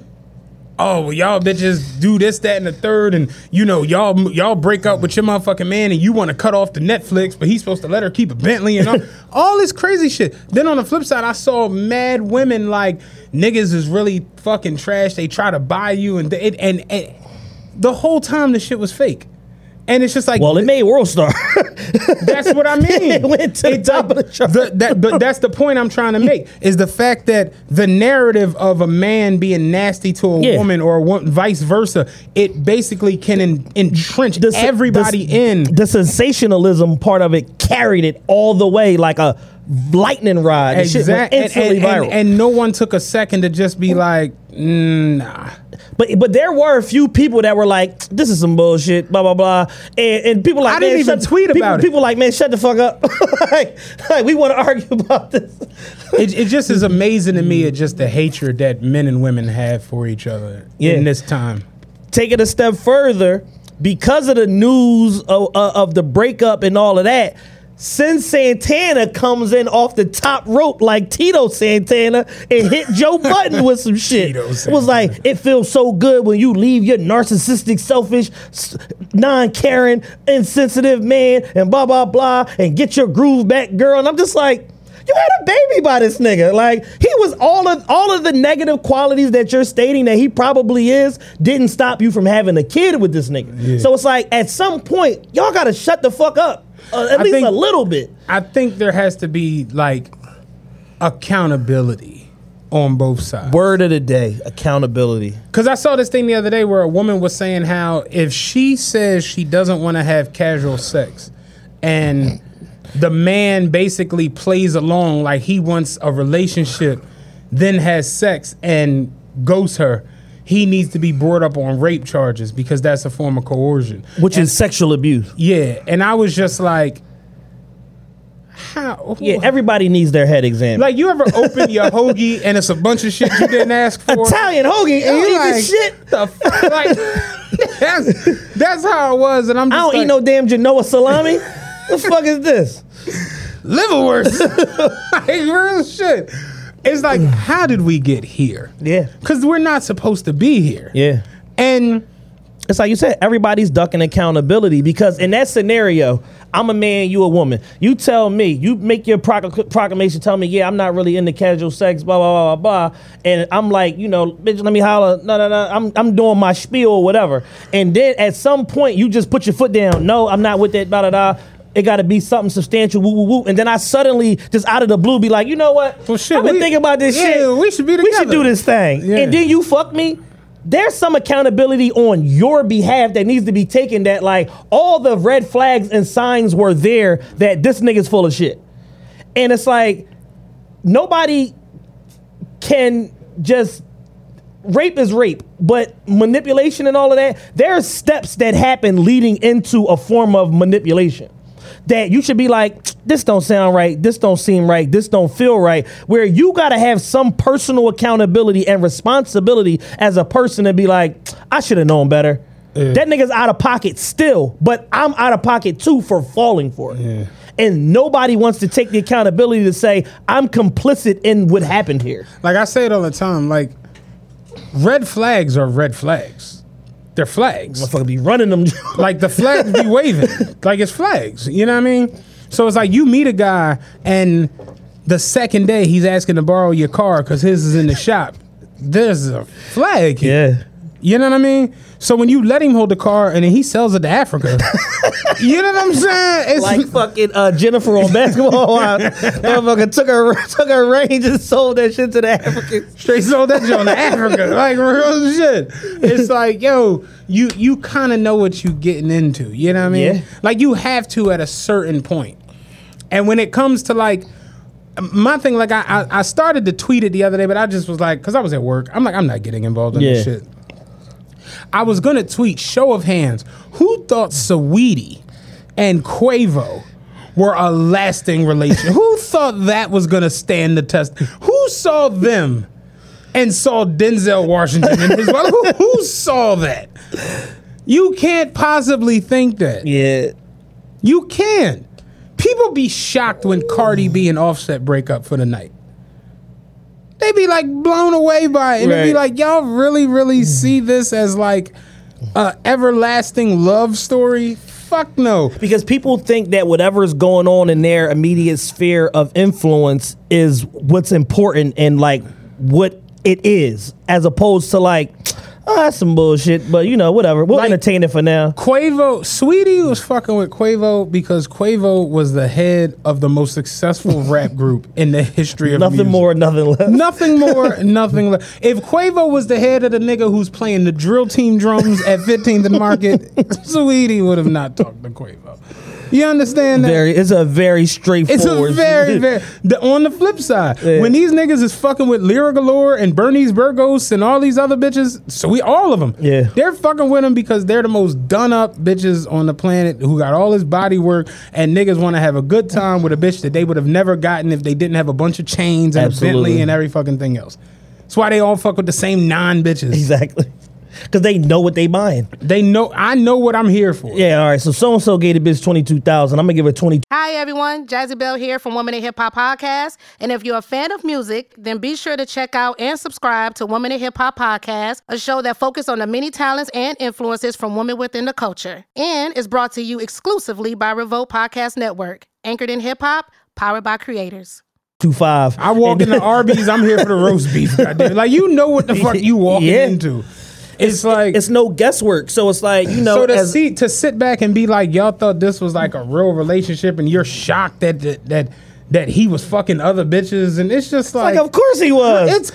[SPEAKER 6] oh, well, y'all bitches do this, that, and the third, and you know, y'all y'all break up with your motherfucking man, and you want to cut off the Netflix, but he's supposed to let her keep a Bentley and all, all this crazy shit. Then on the flip side, I saw mad women like niggas is really fucking trash. They try to buy you, and it, and, and the whole time the shit was fake. And it's just like,
[SPEAKER 5] well, it made World Star.
[SPEAKER 6] That's what I mean.
[SPEAKER 5] It went to the
[SPEAKER 6] It-
[SPEAKER 5] top of the chart.
[SPEAKER 6] the- that, but that's the point I'm trying to make, is the fact that the narrative of a man being nasty to a
[SPEAKER 5] Yeah.
[SPEAKER 6] woman or one, vice versa, it basically can en- entrench
[SPEAKER 5] The sen-
[SPEAKER 6] everybody
[SPEAKER 5] the,
[SPEAKER 6] in.
[SPEAKER 5] The sensationalism part of it carried it all the way like a lightning rod. The shit went
[SPEAKER 6] Exact- and,
[SPEAKER 5] instantly
[SPEAKER 6] and,
[SPEAKER 5] viral.
[SPEAKER 6] and, and no one took a second to just be like, mm, nah.
[SPEAKER 5] But but there were a few people that were like, this is some bullshit, blah, blah, blah. And, and people like,
[SPEAKER 6] I didn't
[SPEAKER 5] man,
[SPEAKER 6] even
[SPEAKER 5] shut,
[SPEAKER 6] tweet
[SPEAKER 5] people,
[SPEAKER 6] about it.
[SPEAKER 5] People like, man, shut the fuck up. like, like, we want to argue about this.
[SPEAKER 6] It, it just is amazing to me, it just the hatred that men and women have for each other
[SPEAKER 5] Yeah.
[SPEAKER 6] in this time.
[SPEAKER 5] Take it a step further, because of the news of, uh, of the breakup and all of that, Sin Santana comes in off the top rope like Tito Santana and hit Joe Budden with some shit.
[SPEAKER 6] Tito
[SPEAKER 5] It was like, it feels so good when you leave your narcissistic, selfish, s- non-caring, insensitive man and blah, blah, blah, and get your groove back, girl. And I'm just like, you had a baby by this nigga. Like, he was all of all of the negative qualities that you're stating that he probably is didn't stop you from having a kid with this nigga.
[SPEAKER 6] Yeah.
[SPEAKER 5] So it's like, at some point, y'all gotta shut the fuck up. Uh, at
[SPEAKER 6] I
[SPEAKER 5] least
[SPEAKER 6] think-
[SPEAKER 5] a little bit.
[SPEAKER 6] I think there has to be like accountability on both sides.
[SPEAKER 5] Word of the day, accountability.
[SPEAKER 6] Because I saw this thing the other day where a woman was saying how if she says she doesn't want to have casual sex and the man basically plays along like he wants a relationship, then has sex and ghosts her, he needs to be brought up on rape charges because that's a form of coercion.
[SPEAKER 5] Which
[SPEAKER 6] And-
[SPEAKER 5] is sexual abuse.
[SPEAKER 6] Yeah, and I was just like, how?
[SPEAKER 5] Yeah, everybody needs their head examined.
[SPEAKER 6] Like, you ever open your hoagie and it's a bunch of shit you didn't ask for?
[SPEAKER 5] Italian hoagie,
[SPEAKER 6] And
[SPEAKER 5] I
[SPEAKER 6] you
[SPEAKER 5] don't eat
[SPEAKER 6] like,
[SPEAKER 5] this shit.
[SPEAKER 6] The f- like, that's, that's how it was, and I'm
[SPEAKER 5] I
[SPEAKER 6] just
[SPEAKER 5] don't
[SPEAKER 6] like,
[SPEAKER 5] eat no damn Genoa salami. The fuck is this?
[SPEAKER 6] liverwurst. Like, real shit. It's like, how did we get here?
[SPEAKER 5] Yeah.
[SPEAKER 6] Because we're not supposed to be here.
[SPEAKER 5] Yeah.
[SPEAKER 6] And
[SPEAKER 5] It's like you said, everybody's ducking accountability because in that scenario, I'm a man, you a woman. You tell me, you make your procl- proclamation, tell me, yeah, I'm not really into casual sex, blah, blah, blah, blah, blah. And I'm like, you know, bitch, let me holler, no, no, no, I'm, I'm doing my spiel or whatever. And then at some point, you just put your foot down. No, I'm not with that, blah, blah, blah. It got to be something substantial, woo, woo, woo. And then I suddenly, just out of the blue, be like, you know what?
[SPEAKER 6] Well, shit,
[SPEAKER 5] I've been
[SPEAKER 6] we-
[SPEAKER 5] thinking about this
[SPEAKER 6] yeah,
[SPEAKER 5] shit.
[SPEAKER 6] we should be
[SPEAKER 5] We should
[SPEAKER 6] together.
[SPEAKER 5] do this thing.
[SPEAKER 6] Yeah.
[SPEAKER 5] And then you fuck me. There's some accountability on your behalf that needs to be taken, that like all the red flags and signs were there that this nigga's full of shit. And it's like, nobody can just, rape is rape, but manipulation and all of that, there are steps that happen leading into a form of manipulation that you should be like, this don't sound right, this don't seem right, this don't feel right, where you gotta have some personal accountability and responsibility as a person to be like, I should have known better. Yeah. That nigga's out of pocket still, but I'm out of pocket too for falling for it. Yeah. And nobody wants to take the accountability to say, I'm complicit in what happened here.
[SPEAKER 6] Like I say it all the time, like, red flags are red flags. They're flags.
[SPEAKER 5] Motherfucker be running them.
[SPEAKER 6] Like, the flags be waving. Like, it's flags. You know what I mean? So it's like you meet a guy, and the second day he's asking to borrow your car because his is in the shop. There's a flag here.
[SPEAKER 5] Yeah.
[SPEAKER 6] You know what I mean? So when you let him hold the car and then he sells it to Africa, you know what I'm saying? It's
[SPEAKER 5] like fucking uh, Jennifer on Basketball Wives. Motherfucker took her took her range and sold that shit to the Africans.
[SPEAKER 6] Straight sold that shit to Africa. Like real shit. It's like, yo, you you kind of know what you getting into. You know what I mean?
[SPEAKER 5] Yeah.
[SPEAKER 6] Like you have to at a certain point. And when it comes to like, my thing, like I, I I started to tweet it the other day, but I just was like, because I was at work. I'm like, I'm not getting involved in
[SPEAKER 5] yeah.
[SPEAKER 6] this shit. I was gonna tweet, show of hands, who thought Saweetie and Quavo were a lasting relation? Who thought that was gonna stand the test? Who saw them and saw Denzel Washington and his wife? Who, who saw that? You can't possibly think that.
[SPEAKER 5] Yeah.
[SPEAKER 6] You can't. People be shocked when Cardi B and Offset break up for the night. They be like blown away by it. And right. They be like, y'all really, really see this as like a everlasting love story? Fuck no.
[SPEAKER 5] Because people think that whatever's going on in their immediate sphere of influence is what's important and like what it is, as opposed to like, oh, that's some bullshit, but you know, whatever. We'll like, entertain it for now.
[SPEAKER 6] Quavo, Saweetie was fucking with Quavo because Quavo was the head of the most successful rap group in the history of
[SPEAKER 5] nothing
[SPEAKER 6] music.
[SPEAKER 5] more, nothing less.
[SPEAKER 6] Nothing more, nothing less. If Quavo was the head of the nigga who's playing the drill team drums at fifteenth and Market, Saweetie would have not talked to Quavo. You understand that?
[SPEAKER 5] Very, it's a very straightforward.
[SPEAKER 6] It's a very, very. The, on the flip side, yeah. when these niggas is fucking with Lyra Galore and Bernice Burgos and all these other bitches, so we all of them,
[SPEAKER 5] yeah,
[SPEAKER 6] they're fucking with them because they're the most done up bitches on the planet who got all this body work, and niggas want to have a good time with a bitch that they would have never gotten if they didn't have a bunch of chains and
[SPEAKER 5] Absolutely.
[SPEAKER 6] a Bentley and every fucking thing else. That's why they all fuck with the same nine bitches.
[SPEAKER 5] Exactly. Because they know what they buying.
[SPEAKER 6] They know, I know what I'm here for.
[SPEAKER 5] Yeah, all right. So so-and-so gave the bitch twenty-two thousand. I'm going to give her twenty.
[SPEAKER 7] Hi, everyone. Jazzy Bell here from Woman in Hip Hop Podcast. And if you're a fan of music, then be sure to check out and subscribe to Woman in Hip Hop Podcast, a show that focuses on the many talents and influences from women within the culture. And is brought to you exclusively by Revolt Podcast Network, anchored in hip hop, powered by creators.
[SPEAKER 5] Two five.
[SPEAKER 6] I walk into Arby's, I'm here for the roast beef. Goddamn. Like, you know what the fuck you walking
[SPEAKER 5] yeah.
[SPEAKER 6] into.
[SPEAKER 5] It's,
[SPEAKER 6] it's like
[SPEAKER 5] it's no guesswork. So it's like, you know,
[SPEAKER 6] so to
[SPEAKER 5] as,
[SPEAKER 6] see to sit back and be like, y'all thought this was like a real relationship, and you're shocked that that that, that he was fucking other bitches, and it's just like,
[SPEAKER 5] like of course he was.
[SPEAKER 6] It's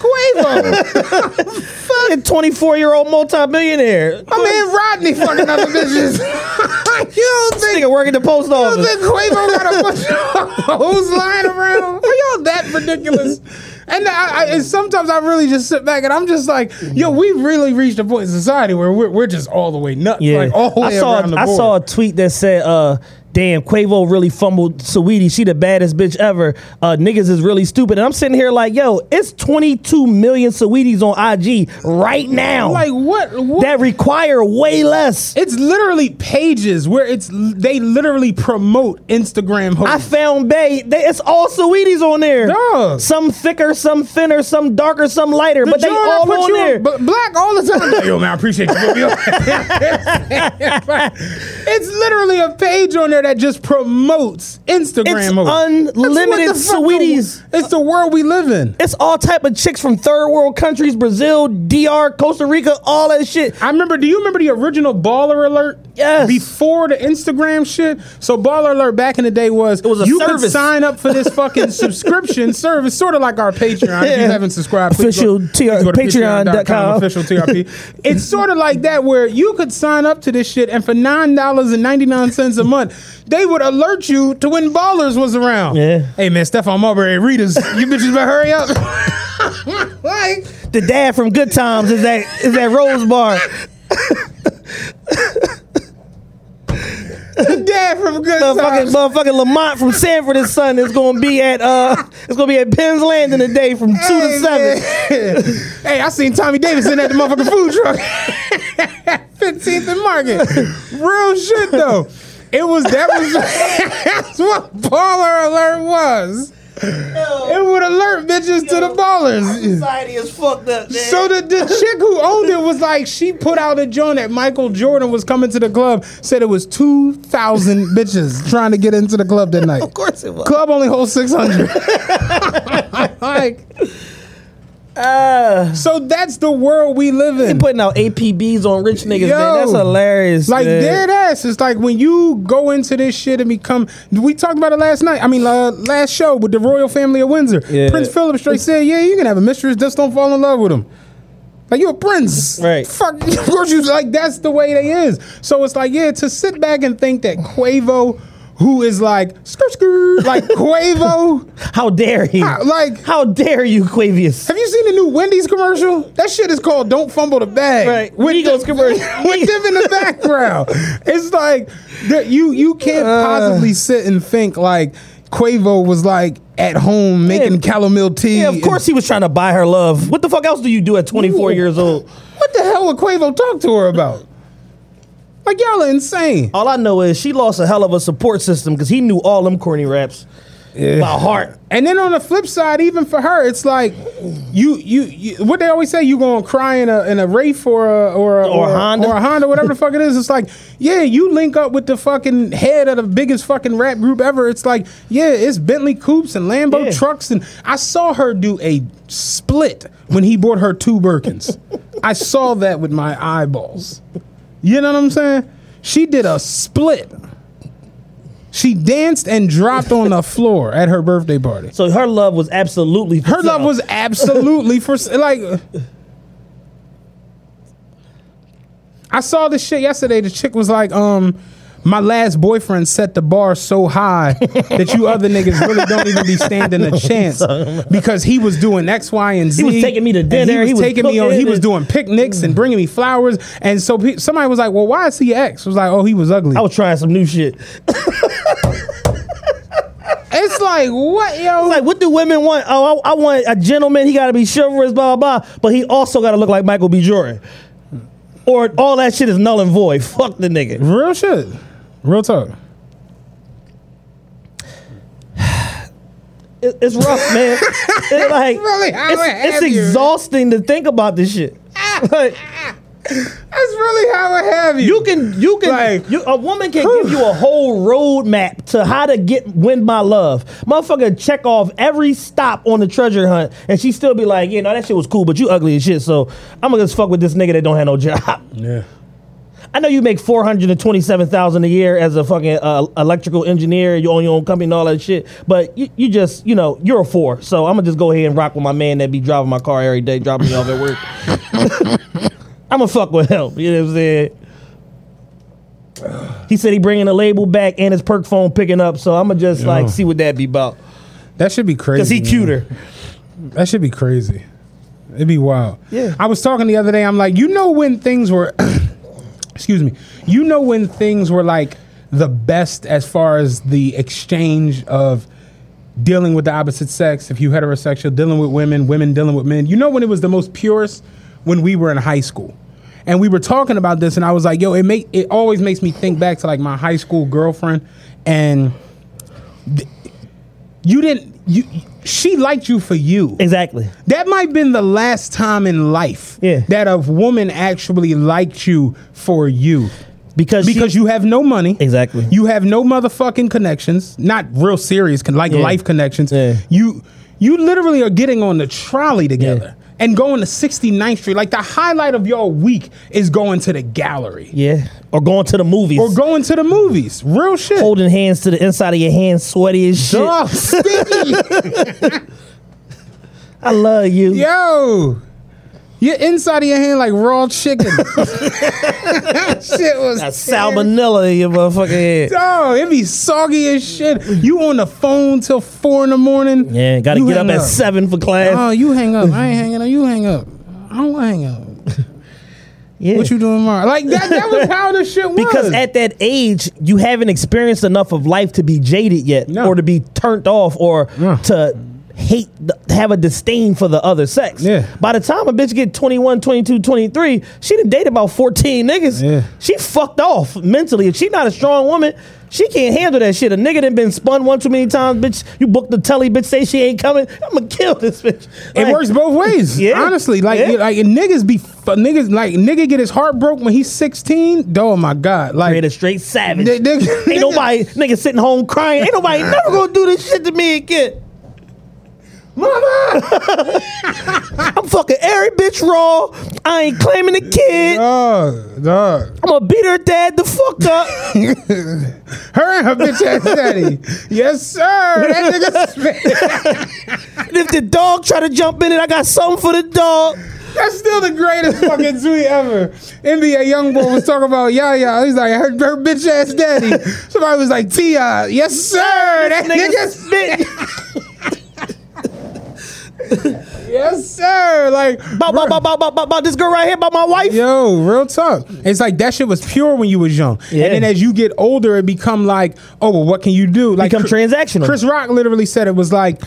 [SPEAKER 6] Quavo,
[SPEAKER 5] fucking twenty-four year old multi-millionaire.
[SPEAKER 6] My man Rodney fucking other bitches. You don't think
[SPEAKER 5] nigga working the post office?
[SPEAKER 6] You don't think Quavo got a bunch of hoes lying around? Are y'all that ridiculous? And, I, I, and sometimes I really just sit back and I'm just like, yo, we've really reached a point in society where we're, we're just all the way nuts.
[SPEAKER 5] Yeah.
[SPEAKER 6] Like all the way
[SPEAKER 5] I saw,
[SPEAKER 6] around the
[SPEAKER 5] I
[SPEAKER 6] board.
[SPEAKER 5] saw a tweet that said, uh, damn, Quavo really fumbled Saweetie. She the baddest bitch ever. Uh, niggas is really stupid. And I'm sitting here like, yo, it's twenty-two million Saweeties on I G right now.
[SPEAKER 6] Like what, what?
[SPEAKER 5] That require way less.
[SPEAKER 6] It's literally pages where it's they literally promote Instagram hoes.
[SPEAKER 5] I found Bay. They, it's all Saweeties on there.
[SPEAKER 6] Dog.
[SPEAKER 5] Some thicker, some thinner, some darker, some lighter.
[SPEAKER 6] The
[SPEAKER 5] but they all
[SPEAKER 6] put
[SPEAKER 5] on
[SPEAKER 6] you
[SPEAKER 5] there.
[SPEAKER 6] On, but black all the time. Like, yo, man, I appreciate you. It's literally a page on there that just promotes Instagram.
[SPEAKER 5] It's
[SPEAKER 6] hoes.
[SPEAKER 5] unlimited Saweeties.
[SPEAKER 6] It's the world we live in.
[SPEAKER 5] It's all type of chicks from third world countries, Brazil, D R, Costa Rica, all that shit.
[SPEAKER 6] I remember, do you remember the original Baller Alert?
[SPEAKER 5] Yes.
[SPEAKER 6] Before the Instagram shit? So Baller Alert back in the day was,
[SPEAKER 5] it was a
[SPEAKER 6] you
[SPEAKER 5] service.
[SPEAKER 6] could sign up for this fucking subscription service, sort of like our Patreon. If you haven't subscribed,
[SPEAKER 5] official
[SPEAKER 6] please go,
[SPEAKER 5] T R,
[SPEAKER 6] please go to
[SPEAKER 5] patreon dot com.
[SPEAKER 6] Official T R P. It's sort of like that where you could sign up to this shit and for nine dollars and ninety-nine cents a month, they would alert you to when Ballers was around.
[SPEAKER 5] Yeah.
[SPEAKER 6] Hey man, Stephon Marbury, Rita's, you bitches better hurry up. Like,
[SPEAKER 5] the dad from Good Times is that is that Rose Bar.
[SPEAKER 6] The dad from Good
[SPEAKER 5] motherfucking,
[SPEAKER 6] Times.
[SPEAKER 5] motherfucking Lamont from Sanford and Son is gonna be at uh it's gonna be at Penn's Landing today from two
[SPEAKER 6] hey,
[SPEAKER 5] to seven.
[SPEAKER 6] Man. Hey, I seen Tommy Davis in at the motherfucking food truck. seventeenth and Market. Real shit though. It was that was that's what baller alert was. It would alert bitches to the ballers.
[SPEAKER 5] Society is fucked up, man.
[SPEAKER 6] So the, the chick who owned it was like, she put out a joint that Michael Jordan was coming to the club, said it was two thousand bitches trying to get into the club that night.
[SPEAKER 5] Of course it was.
[SPEAKER 6] Club only holds six hundred. Like,
[SPEAKER 5] Uh,
[SPEAKER 6] so that's the world we live
[SPEAKER 5] he
[SPEAKER 6] in.
[SPEAKER 5] putting out A P Bs on rich niggas,
[SPEAKER 6] Yo,
[SPEAKER 5] man. That's hilarious.
[SPEAKER 6] Like,
[SPEAKER 5] man.
[SPEAKER 6] dead ass. It's like when you go into this shit and become. We talked about it last night. I mean, uh, last show with the royal family of Windsor.
[SPEAKER 5] Yeah.
[SPEAKER 6] Prince Philip straight said, "Yeah, you can have a mistress, just don't fall in love with him." Like, you're a prince.
[SPEAKER 5] Right.
[SPEAKER 6] Fuck. Of course, you like, that's the way they is. So it's like, yeah, to sit back and think that Quavo, who is like, skirt, skirt, like Quavo.
[SPEAKER 5] How dare you?
[SPEAKER 6] How- like-
[SPEAKER 5] how dare you, Quavius?
[SPEAKER 6] Have you seen the new Wendy's commercial? That shit is called "Don't Fumble the Bag."
[SPEAKER 5] Right.
[SPEAKER 6] With
[SPEAKER 5] Migos
[SPEAKER 6] the-
[SPEAKER 5] commercial.
[SPEAKER 6] with them in the background. It's like that you you can't
[SPEAKER 5] Uh.
[SPEAKER 6] possibly sit and think like Quavo was like at home making
[SPEAKER 5] Yeah.
[SPEAKER 6] chamomile tea.
[SPEAKER 5] Yeah, of course he was trying to buy her love. What the fuck else do you do at twenty-four
[SPEAKER 6] Ooh.
[SPEAKER 5] years old?
[SPEAKER 6] What the hell would Quavo talk to her about? Like, y'all are insane.
[SPEAKER 5] All I know is she lost a hell of a support system because he knew all them corny raps by heart.
[SPEAKER 6] And then on the flip side, even for her, it's like you you, you what they always say, you gonna cry in a in a Wraith or a or a,
[SPEAKER 5] Or a Honda.
[SPEAKER 6] or a Honda, whatever the fuck it is. It's like, yeah, you link up with the fucking head of the biggest fucking rap group ever. It's like, yeah, it's Bentley coupes and Lambo
[SPEAKER 5] Yeah.
[SPEAKER 6] trucks, and I saw her do a split when he bought her two Birkins. I saw that with my eyeballs. You know what I'm saying? She did a split. She danced and dropped on the floor at her birthday party.
[SPEAKER 5] So her love was absolutely for
[SPEAKER 6] Her love
[SPEAKER 5] sale.
[SPEAKER 6] was absolutely for like. I saw this shit yesterday. The chick was like, um, my last boyfriend set the bar so high that you other niggas really don't even be standing a chance because he was doing X, Y, and Z.
[SPEAKER 5] He was taking me to
[SPEAKER 6] and
[SPEAKER 5] dinner,
[SPEAKER 6] He was
[SPEAKER 5] he was
[SPEAKER 6] taking me on. He
[SPEAKER 5] cooking
[SPEAKER 6] was
[SPEAKER 5] and-
[SPEAKER 6] doing picnics and bringing me flowers. And so pe- somebody was like, "Well, why is he your ex?" I was like, "Oh, he was ugly."
[SPEAKER 5] I was trying some new shit.
[SPEAKER 6] It's like, what, yo?
[SPEAKER 5] Like, what do women want? Oh, I, I want a gentleman. He got to be chivalrous, blah, blah, blah. But he also got to look like Michael B. Jordan. Or all that shit is null and void. Fuck the nigga.
[SPEAKER 6] Real shit. Real talk.
[SPEAKER 5] It, it's rough, man. It's like,
[SPEAKER 6] really how
[SPEAKER 5] it's,
[SPEAKER 6] it
[SPEAKER 5] it's
[SPEAKER 6] have you.
[SPEAKER 5] exhausting to think about this shit. Like,
[SPEAKER 6] That's really how I have you.
[SPEAKER 5] you can, you can,
[SPEAKER 6] Like-
[SPEAKER 5] you, a woman can give you a whole roadmap to how to get win my love. Motherfucker check off every stop on the treasure hunt, and she still be like, you know, that shit was cool, but you ugly as shit. So I'm gonna just fuck with this nigga that don't have no job.
[SPEAKER 6] Yeah.
[SPEAKER 5] I know you make four hundred and twenty-seven thousand a year as a fucking uh, electrical engineer. You own your own company and all that shit. But you, you just, you know, you're a four. So I'm gonna just go ahead and rock with my man that be driving my car every day, dropping me off at work. I'm gonna fuck with him. You know what I'm saying? He said he bringing the label back and his perk phone picking up. So I'm gonna just like see what that be about.
[SPEAKER 6] That should be crazy.
[SPEAKER 5] Cause he
[SPEAKER 6] man.
[SPEAKER 5] cuter.
[SPEAKER 6] That should be crazy. It'd be wild.
[SPEAKER 5] Yeah.
[SPEAKER 6] I was talking the other day. I'm like, you know when things were, excuse me. You know when things were like the best as far as the exchange of dealing with the opposite sex. If you heterosexual, dealing with women, women dealing with men. You know when it was the most purest? When we were in high school. And we were talking about this, and I was like, yo, it make it always makes me think back to like my high school girlfriend, and th- you didn't you she liked you for you.
[SPEAKER 5] Exactly.
[SPEAKER 6] That might have been the last time in life
[SPEAKER 5] Yeah.
[SPEAKER 6] that a woman actually liked you for you.
[SPEAKER 5] Because
[SPEAKER 6] Because
[SPEAKER 5] she-
[SPEAKER 6] you have no money.
[SPEAKER 5] Exactly.
[SPEAKER 6] You have no motherfucking connections. Not real serious, con- like
[SPEAKER 5] Yeah.
[SPEAKER 6] life connections.
[SPEAKER 5] Yeah.
[SPEAKER 6] You you literally are getting on the trolley together. And going to sixty-ninth Street. Like the highlight of your week is going to the gallery.
[SPEAKER 5] Yeah. Or going to the movies.
[SPEAKER 6] Or going to the movies. Real shit.
[SPEAKER 5] holding hands to the inside of your hands, sweaty as shit.
[SPEAKER 6] Dog, sticky.
[SPEAKER 5] I love you.
[SPEAKER 6] Yo. You're inside of your hand like raw chicken. Shit was
[SPEAKER 5] That salmonella in your motherfucking head.
[SPEAKER 6] Dog, it be soggy as shit. You on the phone till four in the morning.
[SPEAKER 5] Yeah, gotta
[SPEAKER 6] You
[SPEAKER 5] get up
[SPEAKER 6] hang
[SPEAKER 5] at seven for class.
[SPEAKER 6] Oh, you hang up. I ain't hanging up. You hang up. I don't want to hang up.
[SPEAKER 5] yeah.
[SPEAKER 6] What you doing tomorrow? Like that. That was how the shit was.
[SPEAKER 5] Because at that age, you haven't experienced enough of life to be jaded yet,
[SPEAKER 6] No.
[SPEAKER 5] or to be turned off, or
[SPEAKER 6] No.
[SPEAKER 5] to hate, the, have a disdain for the other sex.
[SPEAKER 6] Yeah.
[SPEAKER 5] By the time a bitch get twenty-one, twenty-two, twenty-three, she done dated about fourteen niggas.
[SPEAKER 6] Yeah.
[SPEAKER 5] She fucked off mentally. If she not a strong woman, she can't handle that shit. A nigga done been spun one too many times, bitch. You booked the telly, bitch, say she ain't coming. I'm gonna kill this bitch.
[SPEAKER 6] It
[SPEAKER 5] Like,
[SPEAKER 6] works both ways.
[SPEAKER 5] Yeah.
[SPEAKER 6] Honestly, like
[SPEAKER 5] Yeah.
[SPEAKER 6] like niggas be niggas like nigga get his heart broke when he's sixteen. Oh my god, like
[SPEAKER 5] Create a straight savage.
[SPEAKER 6] They- they-
[SPEAKER 5] Ain't nobody nigga sitting home crying. Ain't nobody never gonna do this shit to me again.
[SPEAKER 6] mama.
[SPEAKER 5] I'm fucking every bitch raw. I ain't claiming the kid.
[SPEAKER 6] Dog, dog.
[SPEAKER 5] I'm gonna beat her dad the fuck up.
[SPEAKER 6] Her and her bitch ass daddy. Yes, sir. That nigga spit.
[SPEAKER 5] And if the dog try to jump in it, I got something for the dog.
[SPEAKER 6] That's still the greatest fucking tweet ever. N B A Youngboy was talking about Yaya. He's like, her, her bitch ass daddy. Somebody was like, T I Yes, sir. That nigga spit. Yes, sir. Like,
[SPEAKER 5] About, about, about, about, about, about this girl right here, about my wife.
[SPEAKER 6] yo, real talk. It's like that shit was pure when you was young.
[SPEAKER 5] Yeah.
[SPEAKER 6] And then as you get older, it become like, oh, well, what can you do? Like
[SPEAKER 5] Become
[SPEAKER 6] Chr-
[SPEAKER 5] transactional.
[SPEAKER 6] Chris Rock literally said it was like,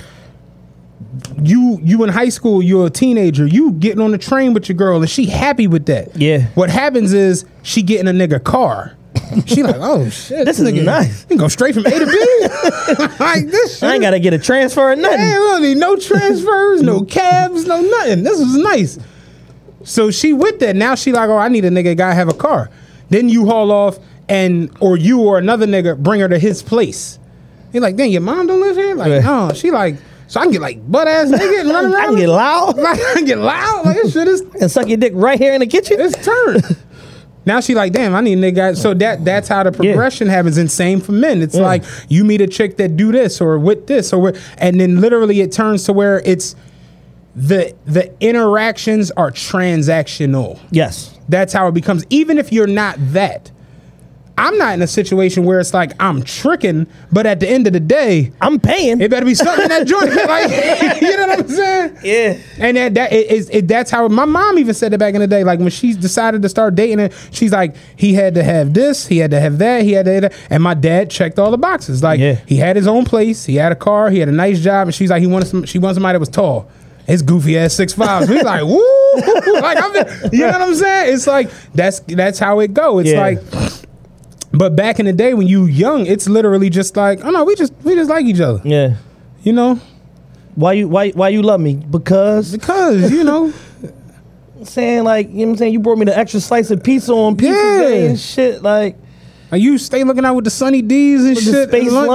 [SPEAKER 6] you you in high school, you're a teenager, you getting on the train with your girl, and she happy with that.
[SPEAKER 5] Yeah.
[SPEAKER 6] What happens is she getting a nigga car. She like, oh shit,
[SPEAKER 5] This is
[SPEAKER 6] nigga,
[SPEAKER 5] nice.
[SPEAKER 6] You can go straight from A to B. Like this shit.
[SPEAKER 5] I ain't gotta get a transfer or nothing.
[SPEAKER 6] Hey, we don't need no transfers, no cabs, no nothing. This was nice. So she with that. Now she like, oh, I need a nigga gotta have a car. Then you haul off and or you or another nigga bring her to his place. He like, dang, your mom don't live here? Like,
[SPEAKER 5] Yeah.
[SPEAKER 6] no. She like, so I can get like butt ass nigga and run around.
[SPEAKER 5] I can get loud
[SPEAKER 6] Like, I can get loud. Like this shit is
[SPEAKER 5] and suck your dick right here in the kitchen.
[SPEAKER 6] it's turned. Now she like, damn, I need a nigga. So that that's how the progression happens. And same for men. It's
[SPEAKER 5] Yeah.
[SPEAKER 6] like you meet a chick that do this or with this or with, and then literally it turns to where it's the the interactions are transactional.
[SPEAKER 5] Yes.
[SPEAKER 6] That's how it becomes. Even if you're not that, I'm not in a situation where it's like I'm tricking, but at the end of the day,
[SPEAKER 5] I'm paying.
[SPEAKER 6] it better be something in that joint. Like, you know what I'm saying?
[SPEAKER 5] Yeah.
[SPEAKER 6] And that, that it, is it, that's how my mom even said it back in the day. Like when she decided to start dating it, she's like, he had to have this, he had to have that, he had to have that. And my dad checked all the boxes. Like
[SPEAKER 5] Yeah.
[SPEAKER 6] he had his own place, he had a car, he had a nice job, and she's like, he wanted some, she wanted somebody that was tall. His goofy ass six five. So he's like, woo, like I'm, you know what I'm saying? It's like that's that's how it go. It's
[SPEAKER 5] Yeah.
[SPEAKER 6] like. But back in the day when you young, it's literally just like, oh no, we just we just like each other.
[SPEAKER 5] Yeah.
[SPEAKER 6] You know?
[SPEAKER 5] Why you why why you love me? Because
[SPEAKER 6] Because, you know,
[SPEAKER 5] saying like, you know what I'm saying, you brought me the extra slice of pizza on pizza
[SPEAKER 6] Yeah.
[SPEAKER 5] day and shit, like
[SPEAKER 6] like you stay looking out with the Sunny D's and
[SPEAKER 5] the
[SPEAKER 6] shit.
[SPEAKER 5] space
[SPEAKER 6] at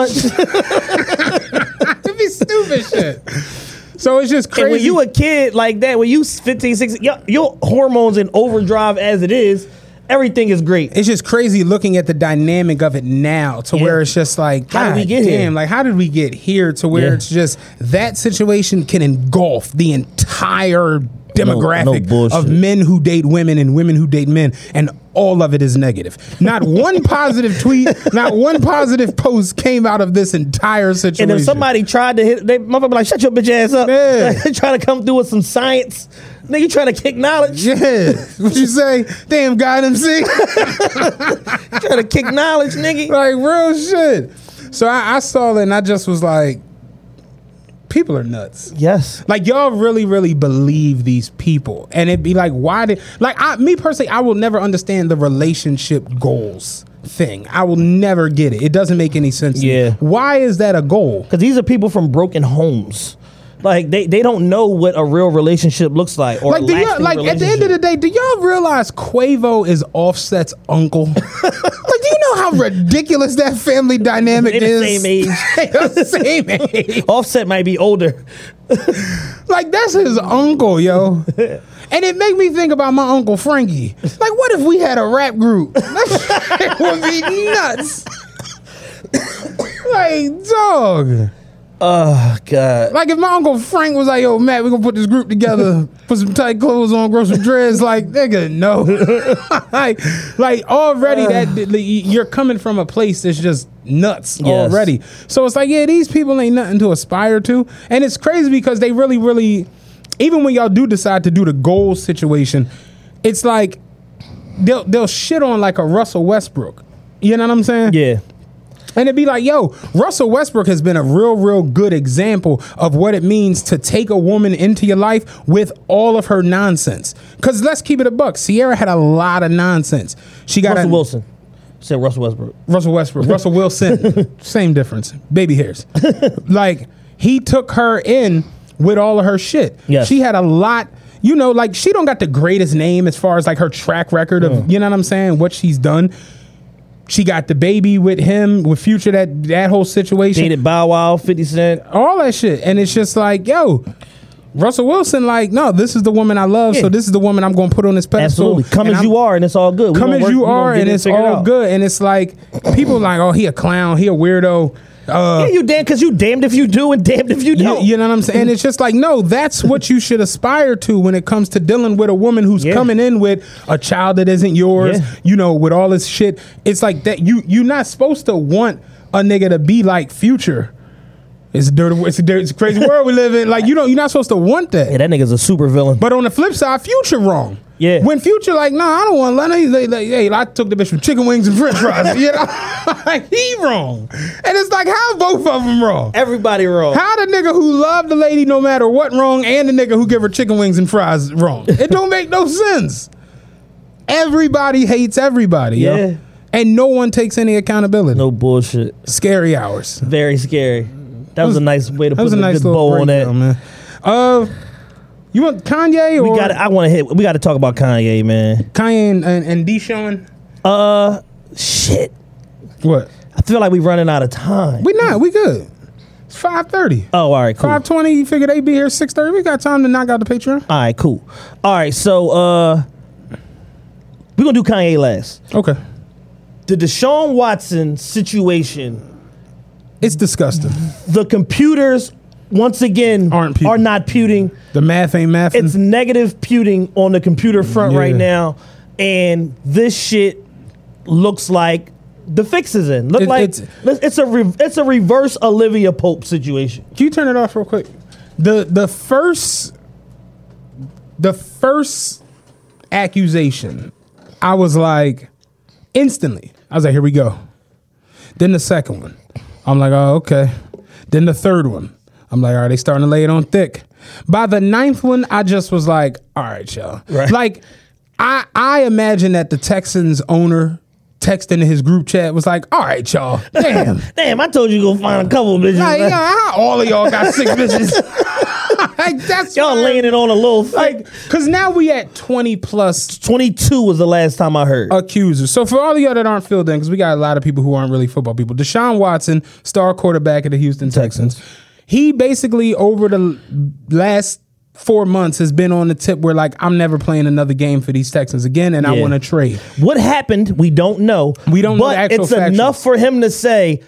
[SPEAKER 5] lunch.
[SPEAKER 6] It'd be stupid shit. So it's just crazy.
[SPEAKER 5] And when you a kid like that, when you fifteen, sixteen, your, your hormones in overdrive as it is, everything is great.
[SPEAKER 6] it's just crazy looking at the dynamic of it now to
[SPEAKER 5] Yeah.
[SPEAKER 6] where it's just like,
[SPEAKER 5] How did we
[SPEAKER 6] God
[SPEAKER 5] get
[SPEAKER 6] damn,
[SPEAKER 5] here?
[SPEAKER 6] like how did we get here to where
[SPEAKER 5] Yeah.
[SPEAKER 6] it's just that situation can engulf the entire demographic
[SPEAKER 5] no bullshit.
[SPEAKER 6] of men who date women and women who date men, and all of it is negative. Not one positive tweet, not one positive post came out of this entire situation.
[SPEAKER 5] And if somebody tried to hit, they motherfucker be like, shut your bitch ass up.
[SPEAKER 6] Yeah.
[SPEAKER 5] Like, they trying to come through with some science. Nigga, you trying to kick knowledge.
[SPEAKER 6] yeah, what you say? Damn, God, M C.
[SPEAKER 5] Trying to kick knowledge, nigga.
[SPEAKER 6] Like real shit. So I, I saw that and I just was like, people are nuts.
[SPEAKER 5] Yes.
[SPEAKER 6] Like y'all really, really believe these people, and it'd be like, why did like I, me personally, I will never understand the relationship goals thing. I will never get it. It doesn't make any sense. to me.
[SPEAKER 5] Yeah.
[SPEAKER 6] Why is that a goal?
[SPEAKER 5] Because these are people from broken homes. Like, they, they don't know what a real relationship looks like. Or
[SPEAKER 6] Like, do y'all,
[SPEAKER 5] lasting
[SPEAKER 6] like at the end of the day, do y'all realize Quavo is Offset's uncle? Like, do you know how ridiculous that family dynamic
[SPEAKER 5] They the
[SPEAKER 6] is?
[SPEAKER 5] same age.
[SPEAKER 6] They the same age.
[SPEAKER 5] Offset might be older.
[SPEAKER 6] Like that's his uncle, yo. And it make me think about my uncle Frankie. Like, what if we had a rap group? That shit would be nuts. Like, dog.
[SPEAKER 5] Oh, God.
[SPEAKER 6] Like if my uncle Frank was like, yo, Matt, we're gonna put this group together, put some tight clothes on, grow some dreads, like, nigga, no. like, like already that you're coming from a place that's just nuts
[SPEAKER 5] Yes.
[SPEAKER 6] already. So it's like, yeah, these people ain't nothing to aspire to. And it's crazy because they really, really, even when y'all do decide to do the goals situation, it's like they'll they'll shit on like a Russell Westbrook. You know what I'm saying?
[SPEAKER 5] Yeah.
[SPEAKER 6] And it'd be like, yo, Russell Westbrook has been a real, real good example of what it means to take a woman into your life with all of her nonsense. Because let's keep it a buck. Ciara had a lot of nonsense. She got
[SPEAKER 5] Russell
[SPEAKER 6] a,
[SPEAKER 5] Wilson. Said Russell Westbrook.
[SPEAKER 6] Russell Westbrook. Russell Wilson. Same difference. Baby hairs. Like, he took her in with all of her shit.
[SPEAKER 5] Yes.
[SPEAKER 6] She had a lot. You know, like, she don't got the greatest name as far as, like, her track record of, mm. you know what I'm saying, what she's done. She got the baby with him, with Future, that that whole situation.
[SPEAKER 5] Dated Bow Wow, fifty Cent.
[SPEAKER 6] All that shit. And it's just like, yo, Russell Wilson, like, no, this is the woman I love, yeah. so this is the woman I'm going to put on this pedestal.
[SPEAKER 5] Absolutely. Come as I'm, you are, and it's all good. We
[SPEAKER 6] come as
[SPEAKER 5] work,
[SPEAKER 6] you are, and it's all
[SPEAKER 5] out.
[SPEAKER 6] good. And it's like, people like, oh, he a clown, he a weirdo. Uh,
[SPEAKER 5] yeah, you damn, because you damned if you do and damned if you don't.
[SPEAKER 6] You, you know what I'm saying? And it's just like, no, that's what you should aspire to when it comes to dealing with a woman who's yeah. coming in with a child that isn't yours, yeah. you know, with all this shit. It's like that. You, you're not supposed to want a nigga to be like Future. It's a dirty, it's a dirty, it's a crazy world we live in. Like, you know, you're not supposed to want that.
[SPEAKER 5] Yeah, that nigga's a super villain.
[SPEAKER 6] But on the flip side, Future wrong.
[SPEAKER 5] Yeah.
[SPEAKER 6] When Future like, nah, I don't want to let her. Like, like, hey, I took the bitch from chicken wings and french fries. You know? Like, he wrong. And it's like, how both of them wrong?
[SPEAKER 5] Everybody wrong.
[SPEAKER 6] How the nigga who loved the lady no matter what wrong and the nigga who give her chicken wings and fries wrong? It don't make no sense. Everybody hates everybody,
[SPEAKER 5] yeah.
[SPEAKER 6] yo. And no one takes any accountability.
[SPEAKER 5] No bullshit.
[SPEAKER 6] Scary hours.
[SPEAKER 5] Very scary. That was, was a nice way to put a
[SPEAKER 6] nice
[SPEAKER 5] good bow on that.
[SPEAKER 6] Down, man. Uh, you want Kanye or
[SPEAKER 5] we got? I want to hit. We got to talk about Kanye, man.
[SPEAKER 6] Kanye and, and, and Deshaun.
[SPEAKER 5] Uh, shit.
[SPEAKER 6] What?
[SPEAKER 5] I feel like we running out of time.
[SPEAKER 6] We not. We good. It's five thirty.
[SPEAKER 5] Oh, all right, cool.
[SPEAKER 6] Five twenty. You figure they be here six thirty. We got time to knock out the Patreon.
[SPEAKER 5] All right, cool. All right, so uh, we gonna do Kanye last.
[SPEAKER 6] Okay.
[SPEAKER 5] The Deshaun Watson situation.
[SPEAKER 6] It's disgusting.
[SPEAKER 5] The computers, once again,
[SPEAKER 6] Aren't
[SPEAKER 5] are not puting.
[SPEAKER 6] The math ain't mathing.
[SPEAKER 5] It's negative puting on the computer front yeah. right now. And this shit looks like the fix is in. Look it, like it's, it's a re, it's a reverse Olivia Pope situation.
[SPEAKER 6] Can you turn it off real quick? The the first the first accusation, I was like, instantly, I was like, here we go. Then the second one. I'm like, oh, okay. Then the third one. I'm like, all right, they starting to lay it on thick. By the ninth one, I just was like, all right, y'all.
[SPEAKER 5] Right.
[SPEAKER 6] Like, I I imagine that the Texans owner texting in his group chat was like, all right, y'all. Damn.
[SPEAKER 5] Damn, I told you to go find a couple of bitches.
[SPEAKER 6] Like, yeah, how all of y'all got six bitches? Like, that's
[SPEAKER 5] y'all laying it on a little thick.
[SPEAKER 6] Like, because now we at twenty plus.
[SPEAKER 5] twenty-two was the last time I heard.
[SPEAKER 6] Accusers. So for all of y'all that aren't filled in, because we got a lot of people who aren't really football people, Deshaun Watson, star quarterback of the Houston Texans, Texans. He basically over the last four months has been on the tip where like, I'm never playing another game for these Texans again, and yeah. I want to trade.
[SPEAKER 5] What happened? We don't know.
[SPEAKER 6] We don't
[SPEAKER 5] but
[SPEAKER 6] know the actual
[SPEAKER 5] it's
[SPEAKER 6] factuals.
[SPEAKER 5] Enough for him to say,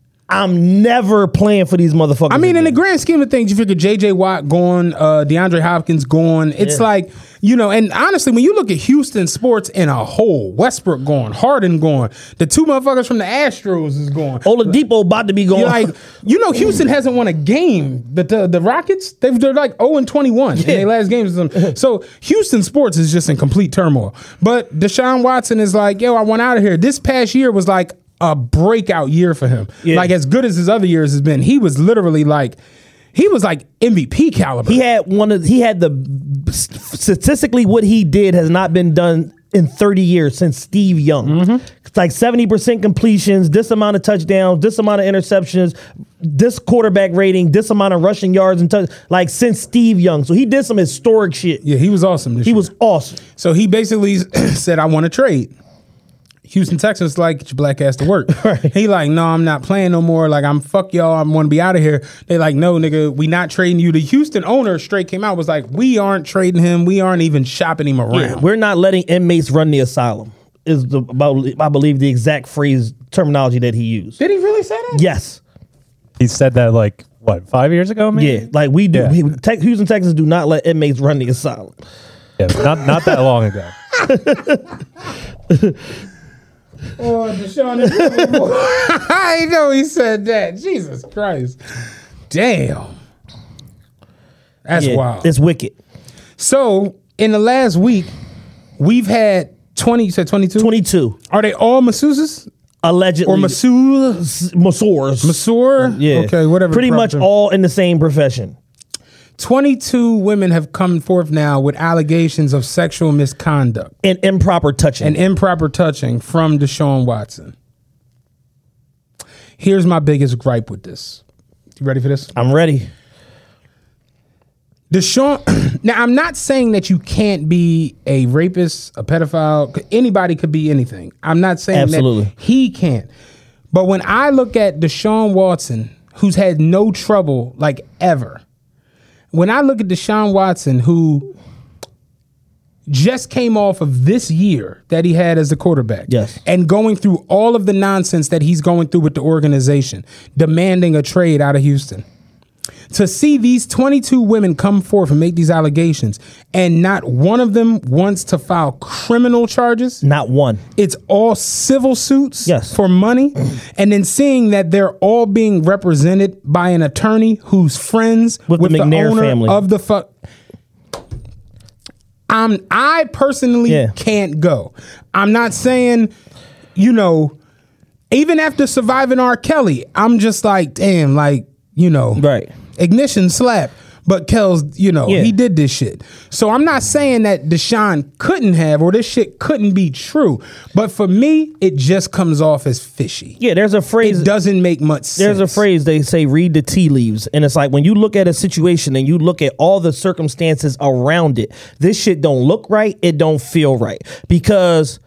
[SPEAKER 5] I'm never playing for these motherfuckers.
[SPEAKER 6] I mean,
[SPEAKER 5] again.
[SPEAKER 6] in the grand scheme of things, you figure J J Watt gone, uh, DeAndre Hopkins gone. It's
[SPEAKER 5] yeah.
[SPEAKER 6] like, you know, and honestly, when you look at Houston sports in a whole, Westbrook gone, Harden gone, the two motherfuckers from the Astros is gone.
[SPEAKER 5] Oladipo about to be gone.
[SPEAKER 6] Like, you know, Houston hasn't won a game. The the, the Rockets, they've, they're like oh and twenty-one yeah. in their last games. So Houston sports is just in complete turmoil. But Deshaun Watson is like, yo, I want out of here. This past year was like a breakout year for him. Yeah. Like as good as his other years has been, he was literally like, he was like M V P caliber.
[SPEAKER 5] He had one of, he had the, statistically what he did has not been done in thirty years since Steve Young. Mm-hmm. It's like seventy percent completions, this amount of touchdowns, this amount of interceptions, this quarterback rating, this amount of rushing yards and touch, like since Steve Young. So he did some historic shit.
[SPEAKER 6] Yeah, he was awesome this
[SPEAKER 5] He
[SPEAKER 6] year.
[SPEAKER 5] was awesome.
[SPEAKER 6] So he basically said, I want to trade. Houston Texans like, get your black ass to work. Right. He like, no, I'm not playing no more. Like, I'm fuck y'all. I want to be out of here. They like, no, nigga, we not trading you. The Houston owner straight came out, was like, we aren't trading him. We aren't even shopping him around.
[SPEAKER 5] Yeah, we're not letting inmates run the asylum. Is the about I believe the exact phrase terminology that he used.
[SPEAKER 6] Did he really say that?
[SPEAKER 5] Yes.
[SPEAKER 8] He said that like what five years ago? Maybe?
[SPEAKER 5] Yeah, like we do.
[SPEAKER 8] Yeah.
[SPEAKER 5] We, te- Houston Texans do not let inmates run the asylum.
[SPEAKER 8] Yeah, not not that long ago.
[SPEAKER 6] Oh, Deshaun is I know he said that. Jesus Christ. Damn. That's
[SPEAKER 5] yeah,
[SPEAKER 6] wild.
[SPEAKER 5] It's wicked.
[SPEAKER 6] So, in the last week, we've had twenty, you said twenty-two?
[SPEAKER 5] twenty-two.
[SPEAKER 6] Are they all masseuses?
[SPEAKER 5] Allegedly.
[SPEAKER 6] Or masseur.
[SPEAKER 5] Masseurs.
[SPEAKER 6] Masseur?
[SPEAKER 5] Yeah.
[SPEAKER 6] Okay, whatever.
[SPEAKER 5] Pretty much
[SPEAKER 6] term.
[SPEAKER 5] all in the same profession.
[SPEAKER 6] twenty-two women have come forth now with allegations of sexual misconduct
[SPEAKER 5] And improper touching.
[SPEAKER 6] and improper touching from Deshaun Watson. Here's my biggest gripe with this. You ready for this?
[SPEAKER 5] I'm ready.
[SPEAKER 6] Deshaun, now I'm not saying that you can't be a rapist, a pedophile. Anybody could be anything. I'm not saying
[SPEAKER 5] Absolutely.
[SPEAKER 6] that he can't. But when I look at Deshaun Watson, who's had no trouble like ever, when I look at Deshaun Watson, who just came off of this year that he had as the quarterback,
[SPEAKER 5] Yes.
[SPEAKER 6] and going through all of the nonsense that he's going through with the organization, demanding a trade out of Houston. To see these twenty-two women come forth and make these allegations, and not one of them wants to file criminal charges.
[SPEAKER 5] Not one.
[SPEAKER 6] It's all civil suits
[SPEAKER 5] Yes.
[SPEAKER 6] for money. And then seeing that they're all being represented by an attorney who's friends
[SPEAKER 5] With
[SPEAKER 6] with,
[SPEAKER 5] the
[SPEAKER 6] the,
[SPEAKER 5] McNair
[SPEAKER 6] owner
[SPEAKER 5] family.
[SPEAKER 6] of the fuck. I'm I personally
[SPEAKER 5] Yeah.
[SPEAKER 6] can't go. I'm not saying, you know, even after surviving R. Kelly, I'm just like, damn, like, you know,
[SPEAKER 5] Right.
[SPEAKER 6] ignition slap. But Kel's, you know,
[SPEAKER 5] Yeah.
[SPEAKER 6] he did this shit. So I'm not saying that Deshaun couldn't have or this shit couldn't be true. But for me, it just comes off as fishy.
[SPEAKER 5] Yeah, there's a phrase.
[SPEAKER 6] It doesn't make much sense.
[SPEAKER 5] There's a phrase they say, read the tea leaves. And it's like when you look at a situation and you look at all the circumstances around it, this shit don't look right. It don't feel right. Because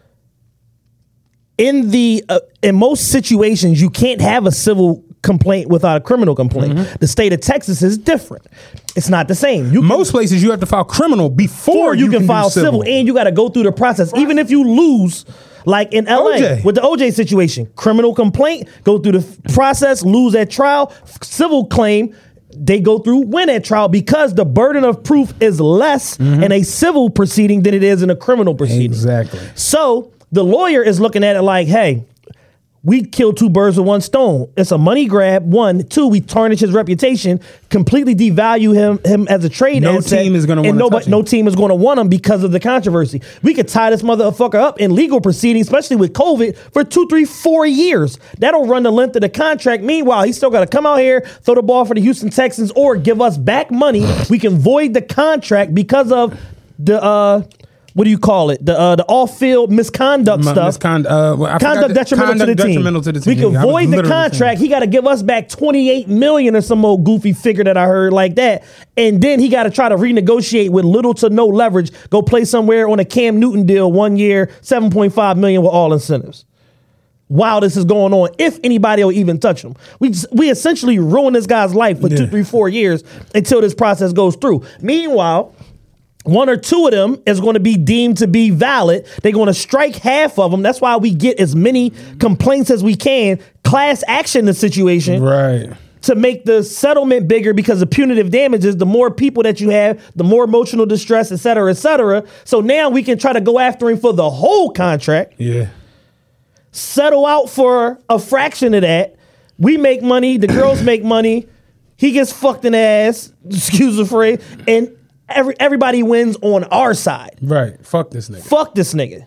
[SPEAKER 5] in the uh, in most situations, you can't have a civil complaint without a criminal complaint.
[SPEAKER 6] Mm-hmm.
[SPEAKER 5] The state of Texas is different. It's not the same. You can-
[SPEAKER 6] Most places you have to file criminal before
[SPEAKER 5] Or you,
[SPEAKER 6] you,
[SPEAKER 5] can,
[SPEAKER 6] do
[SPEAKER 5] file civil, and you got to go through the process. Even if you lose, like in L A
[SPEAKER 6] O J.
[SPEAKER 5] with the O J situation, criminal complaint, go through the f- process, lose at trial, f- civil claim, they go through, win at trial because the burden of proof is less in a civil proceeding than it is in a criminal proceeding.
[SPEAKER 6] Exactly.
[SPEAKER 5] So the lawyer is looking at it like, hey, we killed two birds with one stone. It's a money grab. One, two, we tarnish his reputation, completely devalue him him as a trade
[SPEAKER 6] No
[SPEAKER 5] asset.
[SPEAKER 6] team is gonna
[SPEAKER 5] and
[SPEAKER 6] wanna
[SPEAKER 5] nobody,
[SPEAKER 6] touch him.
[SPEAKER 5] no team is going to want him because of the controversy. We could tie this motherfucker up in legal proceedings, especially with COVID, for two, three, four years. That'll run the length of the contract. Meanwhile, he's still got to come out here, throw the ball for the Houston Texans, or give us back money. We can void the contract because of the uh, what do you call it? The uh, the off-field misconduct
[SPEAKER 6] M-
[SPEAKER 5] stuff.
[SPEAKER 6] miscond- uh, well, I forgot
[SPEAKER 5] Conduct
[SPEAKER 6] the-
[SPEAKER 5] detrimental,
[SPEAKER 6] conduct
[SPEAKER 5] to the team.
[SPEAKER 6] detrimental to the team.
[SPEAKER 5] We can
[SPEAKER 6] Yeah, I was
[SPEAKER 5] void the
[SPEAKER 6] literally
[SPEAKER 5] contract.
[SPEAKER 6] saying.
[SPEAKER 5] He got to give us back twenty-eight million or some old goofy figure that I heard like that, and then he got to try to renegotiate with little to no leverage. Go play somewhere on a Cam Newton deal one year, seven point five million with all incentives. While this is going on, if anybody will even touch him, we just, we essentially ruin this guy's life for two,
[SPEAKER 6] Yeah.
[SPEAKER 5] three, four years until this process goes through. Meanwhile, one or two of them is going to be deemed to be valid. They're going to strike half of them. That's why we get as many complaints as we can, class action the situation,
[SPEAKER 6] Right.
[SPEAKER 5] to make the settlement bigger because of punitive damages. The more people that you have, the more emotional distress, et cetera, et cetera. So now we can try to go after him for the whole contract,
[SPEAKER 6] Yeah.
[SPEAKER 5] settle out for a fraction of that. We make money, the girls make money, he gets fucked in the ass, excuse the phrase, and every, everybody wins on our side.
[SPEAKER 6] Right. Fuck this nigga.
[SPEAKER 5] Fuck this nigga.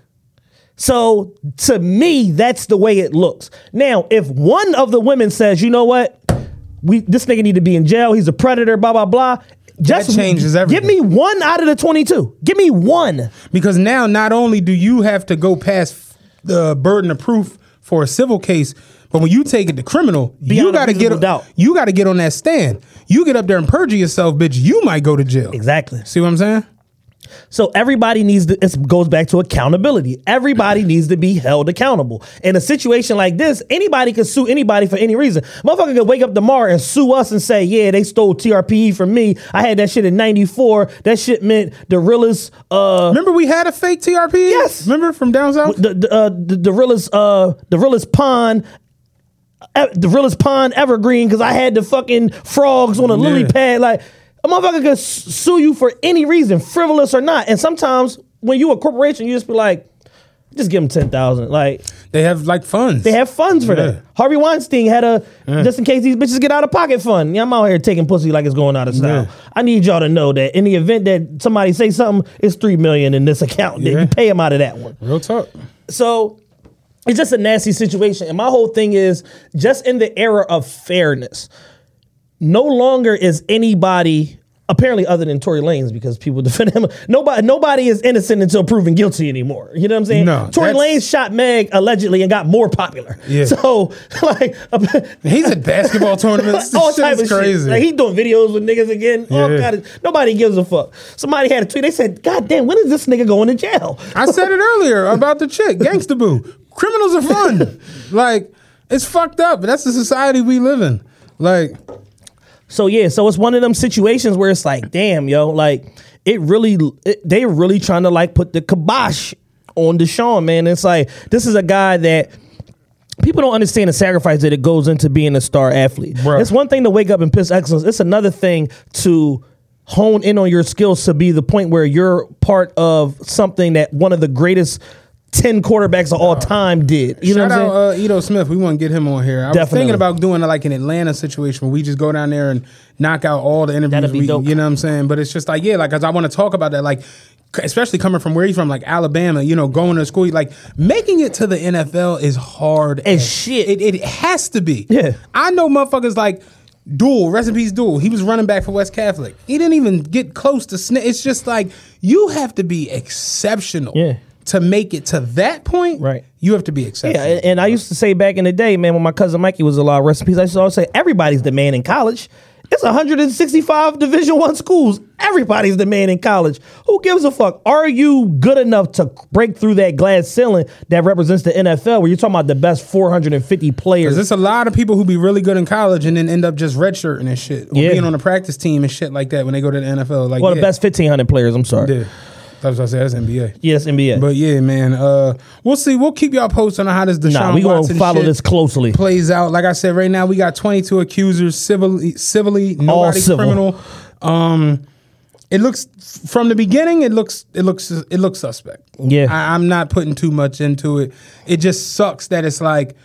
[SPEAKER 5] So to me, that's the way it looks. Now, if one of the women says, you know what, we this nigga need to be in jail, he's a predator, blah, blah, blah. Just
[SPEAKER 6] changes everything.
[SPEAKER 5] Give me one out of the twenty-two. Give me one.
[SPEAKER 6] Because now not only do you have to go past the burden of proof for a civil case, but when you take it to criminal,
[SPEAKER 5] Beyond
[SPEAKER 6] you
[SPEAKER 5] a
[SPEAKER 6] got to get
[SPEAKER 5] reasonable doubt.
[SPEAKER 6] you got to get on that stand. You get up there and perjure yourself, bitch. You might go to jail.
[SPEAKER 5] Exactly.
[SPEAKER 6] See what I'm saying?
[SPEAKER 5] So everybody needs to, it goes back to accountability. Everybody needs to be held accountable. In a situation like this, anybody can sue anybody for any reason. Motherfucker could wake up tomorrow and sue us and say, yeah, they stole T R P E from me. I had that shit in ninety-four. That shit meant the realest, uh,
[SPEAKER 6] Remember we had a fake T R P?
[SPEAKER 5] Yes.
[SPEAKER 6] Remember from down south?
[SPEAKER 5] the, the, uh, the, the realest, uh, the realest pond, uh, the realest pond evergreen, because I had the fucking frogs on a lily
[SPEAKER 6] Yeah.
[SPEAKER 5] pad. Like, a motherfucker could s- sue you for any reason, frivolous or not. And sometimes when you a corporation, you just be like, just give them ten thousand. Like,
[SPEAKER 6] They have like funds.
[SPEAKER 5] they have funds for
[SPEAKER 6] Yeah.
[SPEAKER 5] that. Harvey Weinstein had a, just in case these bitches get out of pocket fund. Yeah, I'm out here taking pussy like it's going out of style.
[SPEAKER 6] Yeah.
[SPEAKER 5] I need y'all to know that in the event that somebody say something, it's three million in this account. That
[SPEAKER 6] Yeah.
[SPEAKER 5] you pay them out of that one.
[SPEAKER 6] Real talk.
[SPEAKER 5] So it's just a nasty situation. And my whole thing is just in the era of fairness, no longer is anybody, apparently other than Tory Lanez, because people defend him, nobody nobody is innocent until proven guilty anymore. You know what I'm saying?
[SPEAKER 6] No,
[SPEAKER 5] Tory
[SPEAKER 6] that's-
[SPEAKER 5] Lanez shot Meg allegedly and got more popular.
[SPEAKER 6] Yeah.
[SPEAKER 5] So, like...
[SPEAKER 6] He's at basketball tournaments. This
[SPEAKER 5] all
[SPEAKER 6] shit
[SPEAKER 5] type
[SPEAKER 6] is
[SPEAKER 5] of
[SPEAKER 6] crazy.
[SPEAKER 5] shit. Like, he doing videos with niggas again. All
[SPEAKER 6] Yeah.
[SPEAKER 5] kind of, nobody gives a fuck. Somebody had a tweet. They said, God damn, when is this nigga going to jail?
[SPEAKER 6] I said it earlier about the chick, Gangsta Boo. Criminals are fun. Like, it's fucked up, but that's the society we live in. Like...
[SPEAKER 5] So yeah, so it's one of them situations where it's like, damn, yo, like it really, it, they really trying to like put the kibosh on Deshaun, man. It's like, this is a guy that people don't understand the sacrifice that it goes into being a star athlete.
[SPEAKER 6] Bruh.
[SPEAKER 5] It's one thing to wake up and piss excellence. It's another thing to hone in on your skills to be the point where you're part of something that one of the greatest ten quarterbacks of all time did. You
[SPEAKER 6] Shout
[SPEAKER 5] know what I'm
[SPEAKER 6] out
[SPEAKER 5] saying?
[SPEAKER 6] uh, Ito Smith. We want to get him on here. I was
[SPEAKER 5] Definitely.
[SPEAKER 6] thinking about doing like an Atlanta situation where we just go down there and knock out all the interviews.
[SPEAKER 5] That'd be
[SPEAKER 6] we,
[SPEAKER 5] dope.
[SPEAKER 6] You know what I'm saying? But it's just like, yeah, like, cause I want to talk about that. Like, especially coming from where he's from, like Alabama, you know, going to school, like making it to the N F L is hard
[SPEAKER 5] As shit.
[SPEAKER 6] It, it has to be.
[SPEAKER 5] Yeah.
[SPEAKER 6] I know motherfuckers like Duel, rest in peace, Duel. He was running back for West Catholic. He didn't even get close to snitch. It's just like, you have to be exceptional.
[SPEAKER 5] Yeah.
[SPEAKER 6] To make it to that point,
[SPEAKER 5] Right.
[SPEAKER 6] you have to be exceptional.
[SPEAKER 5] Yeah, and, and I used to say back in the day, man, when my cousin Mikey was alive, rest in peace, I used to always say, everybody's the man in college. It's one hundred sixty-five Division One schools. Everybody's the man in college. Who gives a fuck? Are you good enough to break through that glass ceiling that represents the N F L, where you're talking about the best four hundred fifty players?
[SPEAKER 6] There's a lot of people who be really good in college and then end up just redshirting and shit, or
[SPEAKER 5] Yeah.
[SPEAKER 6] being on a practice team and shit like that when they go to the N F L. Like,
[SPEAKER 5] well,
[SPEAKER 6] yeah.
[SPEAKER 5] the best fifteen hundred players, I'm sorry.
[SPEAKER 6] Yeah. That's what I said. That's N B A.
[SPEAKER 5] Yes, N B A.
[SPEAKER 6] But yeah, man, uh, we'll see. We'll keep y'all posted on how this Deshaun
[SPEAKER 5] nah, we going
[SPEAKER 6] Watson
[SPEAKER 5] to follow
[SPEAKER 6] shit
[SPEAKER 5] this closely.
[SPEAKER 6] plays out. Like I said, right now we got twenty-two accusers, civilly, civilly, nobody
[SPEAKER 5] civil.
[SPEAKER 6] criminal. Um, it looks from the beginning. It looks. It looks. It looks suspect.
[SPEAKER 5] Yeah.
[SPEAKER 6] I, I'm not putting too much into it. It just sucks that it's like.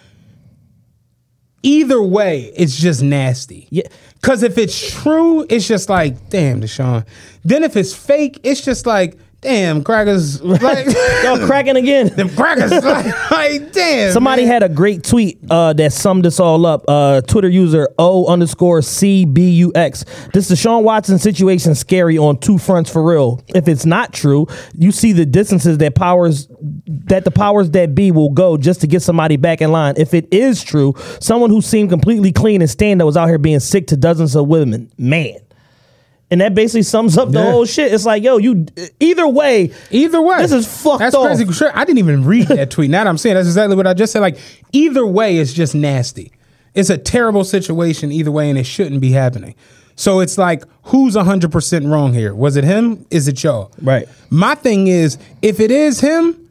[SPEAKER 6] Either way, it's just nasty.
[SPEAKER 5] Yeah.
[SPEAKER 6] Cause if it's true, it's just like, damn, Deshaun. Then if it's fake, it's just like, damn, crackers. Like,
[SPEAKER 5] Y'all cracking again.
[SPEAKER 6] them crackers. like, like, damn.
[SPEAKER 5] Somebody
[SPEAKER 6] man.
[SPEAKER 5] had a great tweet uh, that summed this all up. Uh, Twitter user O underscore C B U X. This Deshaun Watson situation scary on two fronts for real. If it's not true, you see the distances that powers that the powers that be will go just to get somebody back in line. If it is true, someone who seemed completely clean and stand that was out here being sick to dozens of women, man. And that basically sums up the
[SPEAKER 6] Yeah.
[SPEAKER 5] whole shit. It's like, yo, you either way,
[SPEAKER 6] Either way,
[SPEAKER 5] this is fucked
[SPEAKER 6] That's
[SPEAKER 5] off.
[SPEAKER 6] crazy. Sure, I didn't even read that tweet. Now that I'm saying, that's exactly what I just said. Like, either way, it's just nasty. It's a terrible situation either way, and it shouldn't be happening. So it's like, who's one hundred percent wrong here? Was it him? Is it y'all?
[SPEAKER 5] Right.
[SPEAKER 6] My thing is, if it is him,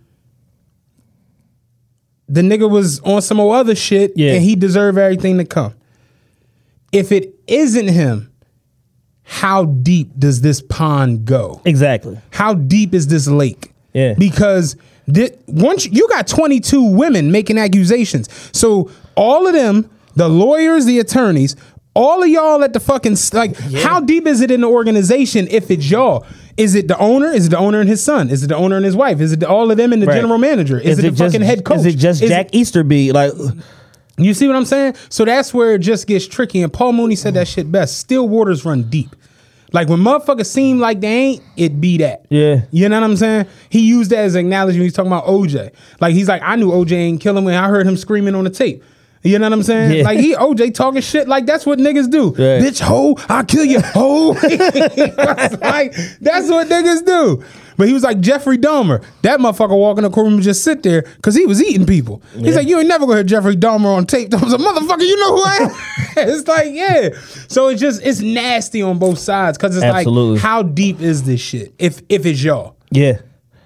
[SPEAKER 6] the nigga was on some old other shit,
[SPEAKER 5] Yeah.
[SPEAKER 6] and he deserved everything to come. If it isn't him, how deep does this pond go?
[SPEAKER 5] Exactly.
[SPEAKER 6] How deep is this lake?
[SPEAKER 5] Yeah.
[SPEAKER 6] Because thi- once you got twenty-two women making accusations, so all of them, the lawyers, the attorneys, all of y'all at the fucking s- like, how deep is it in the organization? If it's y'all, is it the owner? Is it the owner and his son? Is it the owner and his wife? Is it all of them and the
[SPEAKER 5] Right.
[SPEAKER 6] general manager? Is, it the
[SPEAKER 5] just,
[SPEAKER 6] fucking head coach?
[SPEAKER 5] Is it just
[SPEAKER 6] Is
[SPEAKER 5] Jack Easterby? Like,
[SPEAKER 6] You see what I'm saying? So that's where it just gets tricky. And Paul Mooney said that shit best. Still waters run deep. Like when motherfuckers seem like they ain't, it be that.
[SPEAKER 5] Yeah.
[SPEAKER 6] You know what I'm saying? He used that as an analogy when he's talking about O J. Like he's like, I knew O J ain't kill him when I heard him screaming on the tape. You know what I'm saying?
[SPEAKER 5] Yeah.
[SPEAKER 6] Like he O J talking shit like that's what niggas do.
[SPEAKER 5] Right.
[SPEAKER 6] Bitch, ho, I'll kill you, ho. Like that's what niggas do. But he was like Jeffrey Dahmer. That motherfucker walking the courtroom and just sit there because he was eating people. He's
[SPEAKER 5] Yeah.
[SPEAKER 6] like, you ain't never gonna hear Jeffrey Dahmer on tape. I was like, motherfucker, you know who I am? It's like, yeah. So it's just it's nasty on both sides because it's
[SPEAKER 5] Absolutely.
[SPEAKER 6] like, how deep is this shit? If if it's y'all,
[SPEAKER 5] yeah.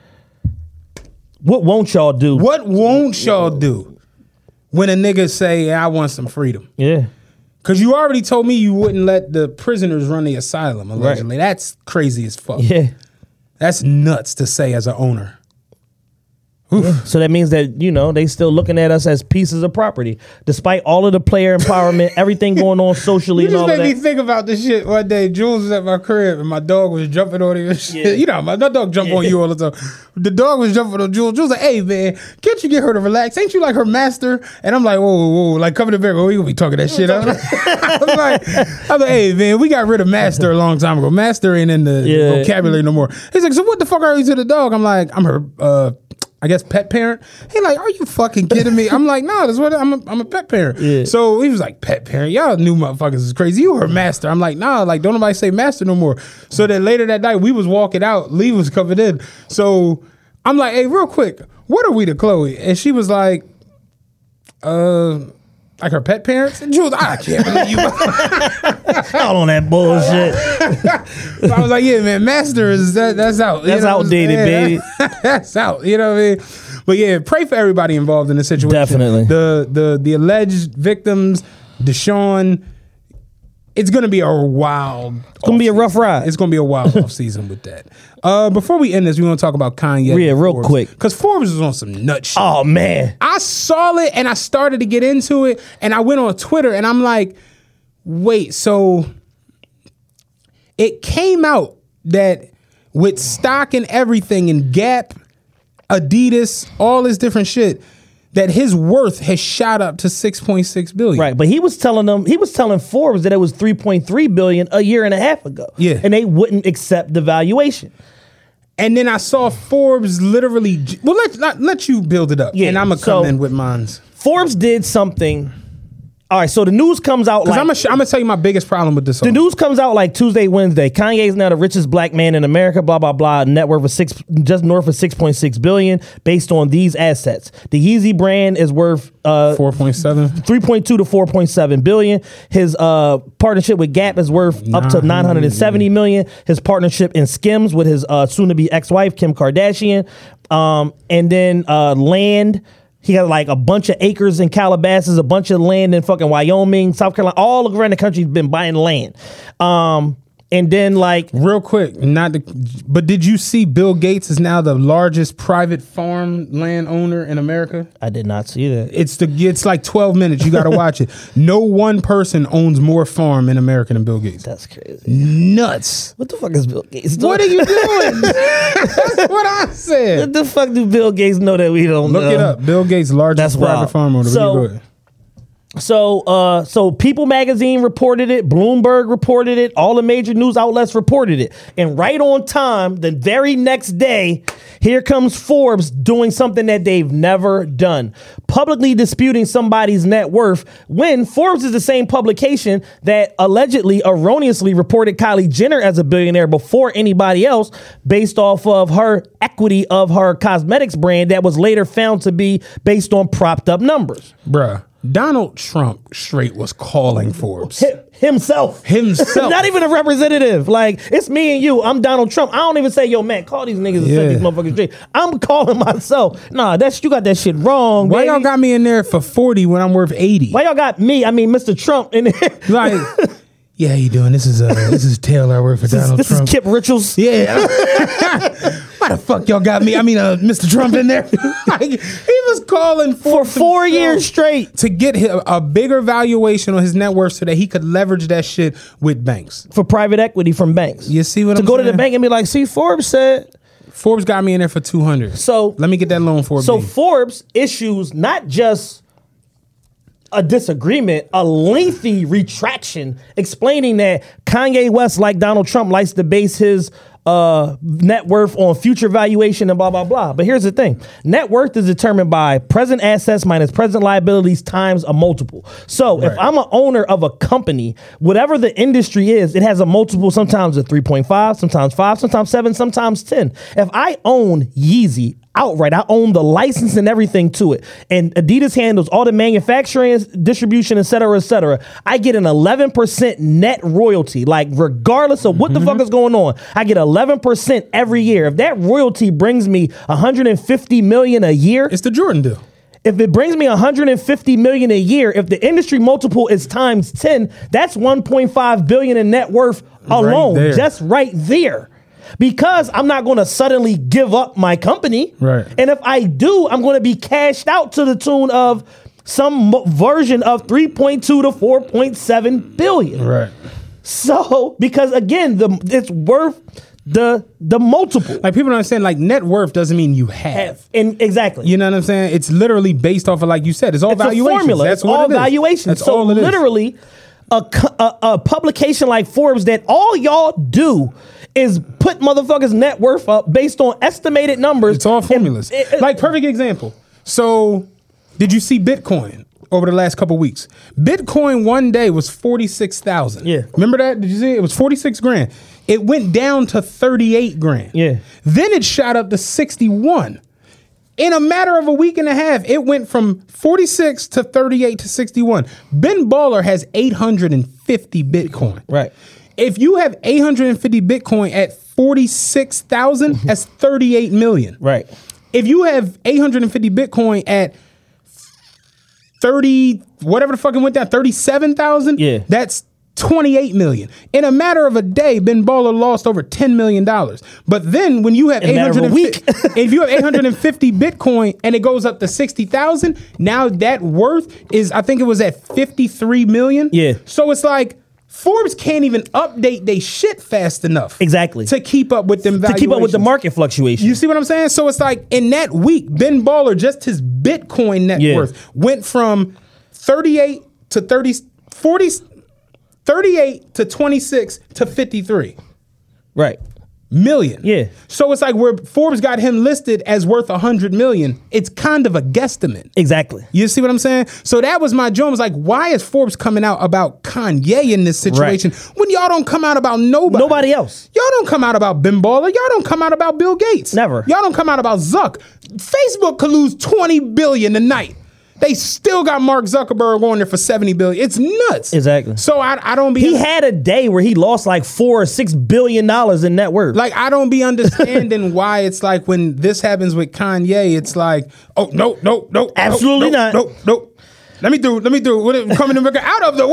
[SPEAKER 5] What won't y'all do?
[SPEAKER 6] what won't y'all do when a nigga say, I want some freedom?
[SPEAKER 5] Yeah.
[SPEAKER 6] Because you already told me you wouldn't let the prisoners run the asylum, allegedly. That's crazy as fuck.
[SPEAKER 5] Yeah.
[SPEAKER 6] That's nuts to say as an owner.
[SPEAKER 5] So that means that, you know, they still looking at us as pieces of property, despite all of the player empowerment, everything going on socially
[SPEAKER 6] You
[SPEAKER 5] and
[SPEAKER 6] just
[SPEAKER 5] all
[SPEAKER 6] made
[SPEAKER 5] of
[SPEAKER 6] me
[SPEAKER 5] that.
[SPEAKER 6] think about this shit one day. Jules was at my crib and my dog was jumping on him and shit.
[SPEAKER 5] Yeah.
[SPEAKER 6] You know, my, my dog jump
[SPEAKER 5] Yeah.
[SPEAKER 6] on you all the time. The dog was jumping on Jules. Jules like, hey man, can't you get her to relax? Ain't you like her master? And I'm like, whoa, whoa, whoa. Like coming to bed, oh, you gonna be talking that shit. I'm like, I'm like, I'm like, hey man, we got rid of master a long time ago. Master ain't in the
[SPEAKER 5] Yeah.
[SPEAKER 6] vocabulary no more. He's like, so what the fuck are you to the dog? I'm like, I'm her uh I guess pet parent. He like, are you fucking kidding me? I'm like, no, that's what I'm. A, I'm a pet parent.
[SPEAKER 5] Yeah.
[SPEAKER 6] So he was like, pet parent. Y'all new motherfuckers is crazy. You her master. I'm like, nah, like don't nobody say master no more. So then later that night we was walking out. Lee was coming in. So I'm like, hey, real quick, what are we to Chloe? And she was like, uh. Like her pet parents? And Jules, I can't believe you.
[SPEAKER 5] All on that bullshit.
[SPEAKER 6] I was like, yeah, man, master is that that's out.
[SPEAKER 5] That's
[SPEAKER 6] You know what I'm
[SPEAKER 5] outdated,
[SPEAKER 6] saying?
[SPEAKER 5] baby.
[SPEAKER 6] That's out. You know what I mean? But yeah, pray for everybody involved in the situation.
[SPEAKER 5] Definitely.
[SPEAKER 6] The the the alleged victims, Deshaun. It's gonna be a wild.
[SPEAKER 5] It's gonna be a rough ride.
[SPEAKER 6] It's gonna be a wild off season with that. Uh, before we end this, we want to talk about Kanye.
[SPEAKER 5] Yeah, real quick.
[SPEAKER 6] because Forbes was on some nut shit.
[SPEAKER 5] Oh man.
[SPEAKER 6] I saw it and I started to get into it, and I went on Twitter and I'm like, wait, so it came out that with stock and everything and Gap, Adidas, all this different shit, that his worth has shot up to six point six billion.
[SPEAKER 5] Right, but he was telling them, he was telling Forbes that it was three point three billion a year and a half ago.
[SPEAKER 6] Yeah.
[SPEAKER 5] And they wouldn't accept the valuation.
[SPEAKER 6] And then I saw Forbes literally, well, let, let, let you build it up.
[SPEAKER 5] Yeah,
[SPEAKER 6] And I'm going to
[SPEAKER 5] so-
[SPEAKER 6] come in with mines.
[SPEAKER 5] Forbes did something. All right, so the news comes out
[SPEAKER 6] Because
[SPEAKER 5] like
[SPEAKER 6] I'm going I'm to tell you my biggest problem with this
[SPEAKER 5] the
[SPEAKER 6] song.
[SPEAKER 5] news comes out like Tuesday, Wednesday. Kanye is now the richest black man in America. Blah blah blah. Net worth of six, just north of six point six billion, based on these assets. The Yeezy brand is worth uh,
[SPEAKER 6] four point seven.
[SPEAKER 5] three point two to four point seven billion. His uh, partnership with Gap is worth up to nine hundred seventy million. His partnership in Skims with his uh, soon-to-be ex-wife Kim Kardashian, um, and then uh, land. He had like a bunch of acres in Calabasas, a bunch of land in fucking Wyoming, South Carolina, all around the country. He's been buying land. Um, and then like
[SPEAKER 6] Real quick, not the, but did you see Bill Gates is now the largest private farmland owner in America?
[SPEAKER 5] I did not see that.
[SPEAKER 6] It's the it's like twelve minutes. You got to watch it. No one person owns more farm in America than Bill Gates.
[SPEAKER 5] That's crazy.
[SPEAKER 6] Nuts.
[SPEAKER 5] What the fuck is Bill Gates doing?
[SPEAKER 6] What are you doing? That's what I said.
[SPEAKER 5] What the fuck do Bill Gates know that we don't
[SPEAKER 6] Look
[SPEAKER 5] know?
[SPEAKER 6] it up. Bill Gates, largest
[SPEAKER 5] That's
[SPEAKER 6] private
[SPEAKER 5] wild.
[SPEAKER 6] farm owner.
[SPEAKER 5] So-
[SPEAKER 6] Go ahead.
[SPEAKER 5] So, uh, so People Magazine reported it, Bloomberg reported it, all the major news outlets reported it, and right on time, the very next day, here comes Forbes doing something that they've never done, publicly disputing somebody's net worth. When Forbes is the same publication that allegedly, erroneously reported Kylie Jenner as a billionaire before anybody else, based off of her equity of her cosmetics brand that was later found to be based on propped up numbers.
[SPEAKER 6] Bruh, Donald Trump straight was calling Forbes.
[SPEAKER 5] Hi- Himself.
[SPEAKER 6] Himself.
[SPEAKER 5] Not even a representative. Like, it's me and you. I'm Donald Trump. I don't even say, yo, man, call these niggas and
[SPEAKER 6] Yeah.
[SPEAKER 5] set these motherfuckers straight. I'm calling myself. Nah, that's you got that shit wrong,
[SPEAKER 6] Why
[SPEAKER 5] baby.
[SPEAKER 6] y'all got me in there for forty when I'm worth eighty?
[SPEAKER 5] Why y'all got me, I mean, Mister Trump in there?
[SPEAKER 6] Like, yeah, how you doing? This is uh, this is Taylor. I work for
[SPEAKER 5] this
[SPEAKER 6] Donald
[SPEAKER 5] this
[SPEAKER 6] Trump.
[SPEAKER 5] is Kip Richards.
[SPEAKER 6] Yeah. Why the fuck y'all got me? I mean, uh, Mister Trump in there. Like, he was calling
[SPEAKER 5] For
[SPEAKER 6] Forbes
[SPEAKER 5] four
[SPEAKER 6] himself
[SPEAKER 5] years straight.
[SPEAKER 6] to get hi- a bigger valuation on his net worth so that he could leverage that shit with banks.
[SPEAKER 5] For private equity from banks.
[SPEAKER 6] You see what
[SPEAKER 5] to
[SPEAKER 6] I'm
[SPEAKER 5] go to
[SPEAKER 6] saying?
[SPEAKER 5] the bank and be like, see, Forbes said.
[SPEAKER 6] Forbes got me in there for two hundred.
[SPEAKER 5] So
[SPEAKER 6] let me get that loan for
[SPEAKER 5] So
[SPEAKER 6] me.
[SPEAKER 5] Forbes issues not just a disagreement, a lengthy retraction explaining that Kanye West, like Donald Trump, likes to base his uh, net worth on future valuation and blah, blah, blah. But here's the thing. Net worth is determined by present assets minus present liabilities times a multiple. So if I'm an owner of a company, whatever the industry is, it has a multiple, sometimes a three point five, sometimes five, sometimes seven, sometimes ten. If I own Yeezy outright, I own the license and everything to it, and Adidas handles all the manufacturing, distribution, et cetera, et cetera, I get an eleven percent net royalty. Like, regardless of what the fuck is going on, I get eleven percent every year. If that royalty brings me one hundred fifty million a year,
[SPEAKER 6] It's the Jordan deal.
[SPEAKER 5] if it brings me one hundred fifty million a year, if the industry multiple is times ten, that's one point five billion in net worth alone,
[SPEAKER 6] there.
[SPEAKER 5] just right there. because I'm not going to suddenly give up my company.
[SPEAKER 6] Right.
[SPEAKER 5] And if I do, I'm going to be cashed out to the tune of some mo- version of three point two to four point seven billion.
[SPEAKER 6] Right.
[SPEAKER 5] So, because again, the it's worth the the multiple.
[SPEAKER 6] Like people don't understand, like net worth doesn't mean you have.
[SPEAKER 5] And exactly.
[SPEAKER 6] You know what I'm saying? It's literally based off of, like you said, it's all
[SPEAKER 5] It's a
[SPEAKER 6] valuations.
[SPEAKER 5] formula.
[SPEAKER 6] That's
[SPEAKER 5] It's
[SPEAKER 6] what
[SPEAKER 5] all
[SPEAKER 6] it is.
[SPEAKER 5] valuations.
[SPEAKER 6] That's
[SPEAKER 5] so
[SPEAKER 6] all it is.
[SPEAKER 5] literally, a, co- a a publication like Forbes that all y'all do is put motherfuckers' net worth up based on estimated numbers.
[SPEAKER 6] It's all formulas.
[SPEAKER 5] And it- it-
[SPEAKER 6] like perfect example. So, did you see Bitcoin over the last couple weeks? Bitcoin one day was forty-six thousand.
[SPEAKER 5] Yeah.
[SPEAKER 6] Remember that? Did you see it? It was forty-six grand. It went down to thirty-eight grand.
[SPEAKER 5] Yeah.
[SPEAKER 6] Then it shot up to sixty-one. In a matter of a week and a half, it went from forty-six to thirty-eight to sixty-one. Ben Baller has eight hundred fifty Bitcoin.
[SPEAKER 5] Right.
[SPEAKER 6] If you have eight hundred fifty Bitcoin at forty-six thousand, that's thirty-eight million.
[SPEAKER 5] Right.
[SPEAKER 6] If you have eight hundred fifty Bitcoin at thirty, whatever the fucking went down, thirty-seven thousand,
[SPEAKER 5] Yeah.
[SPEAKER 6] that's twenty-eight million. In a matter of a day, Ben Baller lost over ten million dollars. But then when you have
[SPEAKER 5] In a matter of a week.
[SPEAKER 6] if you have eight hundred fifty Bitcoin and it goes up to sixty thousand, now that worth is, I think it was at fifty-three million.
[SPEAKER 5] Yeah.
[SPEAKER 6] So it's like, Forbes can't even update they shit fast enough.
[SPEAKER 5] Exactly.
[SPEAKER 6] To keep up with them
[SPEAKER 5] To
[SPEAKER 6] valuations.
[SPEAKER 5] keep up with the market fluctuation.
[SPEAKER 6] You see what I'm saying? So it's like in that week, Ben Baller, just his Bitcoin net
[SPEAKER 5] Yeah.
[SPEAKER 6] worth went from thirty-eight to thirty, forty, thirty-eight to twenty-six to fifty-three
[SPEAKER 5] Right.
[SPEAKER 6] million.
[SPEAKER 5] Yeah.
[SPEAKER 6] So it's like where Forbes got him listed as worth one hundred million, it's kind of a guesstimate.
[SPEAKER 5] Exactly.
[SPEAKER 6] You see what I'm saying? So that was my joke. I was like, why is Forbes coming out about Kanye in this situation when y'all don't come out about nobody?
[SPEAKER 5] Nobody else.
[SPEAKER 6] Y'all don't come out about Ben Baller. Y'all don't come out about Bill Gates.
[SPEAKER 5] Never.
[SPEAKER 6] Y'all don't come out about Zuck. Facebook could lose twenty billion tonight. They still got Mark Zuckerberg on there for seventy billion. It's nuts.
[SPEAKER 5] Exactly.
[SPEAKER 6] So I, I don't be.
[SPEAKER 5] He had a day where he lost like four or six billion dollars in net worth.
[SPEAKER 6] Like, I don't be understanding why it's like when this happens with Kanye, it's like, oh, no, no, no.
[SPEAKER 5] Absolutely
[SPEAKER 6] no,
[SPEAKER 5] not.
[SPEAKER 6] No, no. Let me do, let me do, what it- coming to America out of the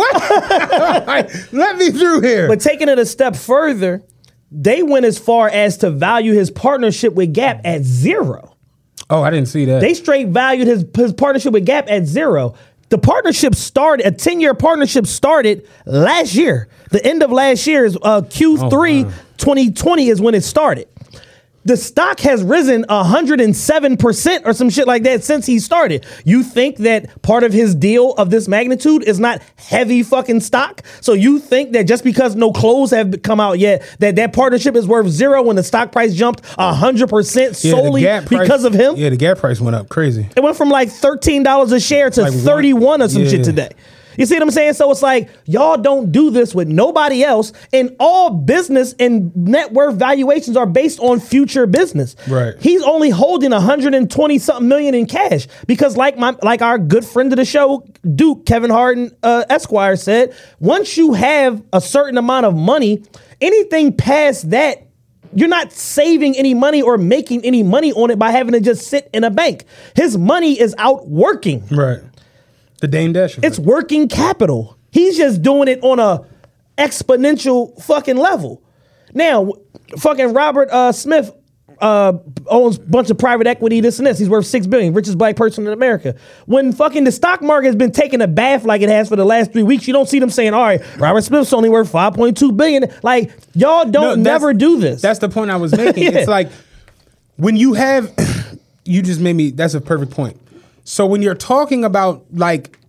[SPEAKER 6] way. Let me through here.
[SPEAKER 5] But taking it a step further, they went as far as to value his partnership with Gap at zero.
[SPEAKER 6] Oh, I didn't see that.
[SPEAKER 5] They straight valued his, his partnership with Gap at zero. The partnership started, a ten-year partnership started last year. The end of last year is uh, Q three
[SPEAKER 6] wow.
[SPEAKER 5] twenty twenty is when it started. The stock has risen one hundred seven percent or some shit like that since he started. You think that part of his deal of this magnitude is not heavy fucking stock? So you think that just because no clothes have come out yet, that that partnership is worth zero when the stock price jumped one hundred percent
[SPEAKER 6] Yeah, the
[SPEAKER 5] solely
[SPEAKER 6] Gap price-
[SPEAKER 5] because of him?
[SPEAKER 6] Yeah, the Gap price went up crazy.
[SPEAKER 5] It went from like thirteen dollars a share to
[SPEAKER 6] Like one-
[SPEAKER 5] thirty-one or some
[SPEAKER 6] yeah.
[SPEAKER 5] shit today. You see what I'm saying? So it's like, y'all don't do this with nobody else, and all business and net worth valuations are based on future business.
[SPEAKER 6] Right.
[SPEAKER 5] He's only holding one hundred twenty something million in cash because, like my like our good friend of the show, Duke Kevin Harden uh, Esquire said, once you have a certain amount of money, anything past that, you're not saving any money or making any money on it by having to just sit in a bank. His money is out working.
[SPEAKER 6] Right. The Dame Dash effect.
[SPEAKER 5] It's working capital. He's just doing it on a exponential fucking level. Now, fucking Robert uh, Smith uh, owns a bunch of private equity, this and this. He's worth six billion, richest black person in America. When fucking the stock market has been taking a bath like it has for the last three weeks, you don't see them saying, all right, Robert Smith's only worth five point two billion. Like, y'all don't
[SPEAKER 6] No, that's-
[SPEAKER 5] never do this.
[SPEAKER 6] That's the point I was making.
[SPEAKER 5] Yeah.
[SPEAKER 6] It's like when you have, you just made me, that's a perfect point. So when you're talking about like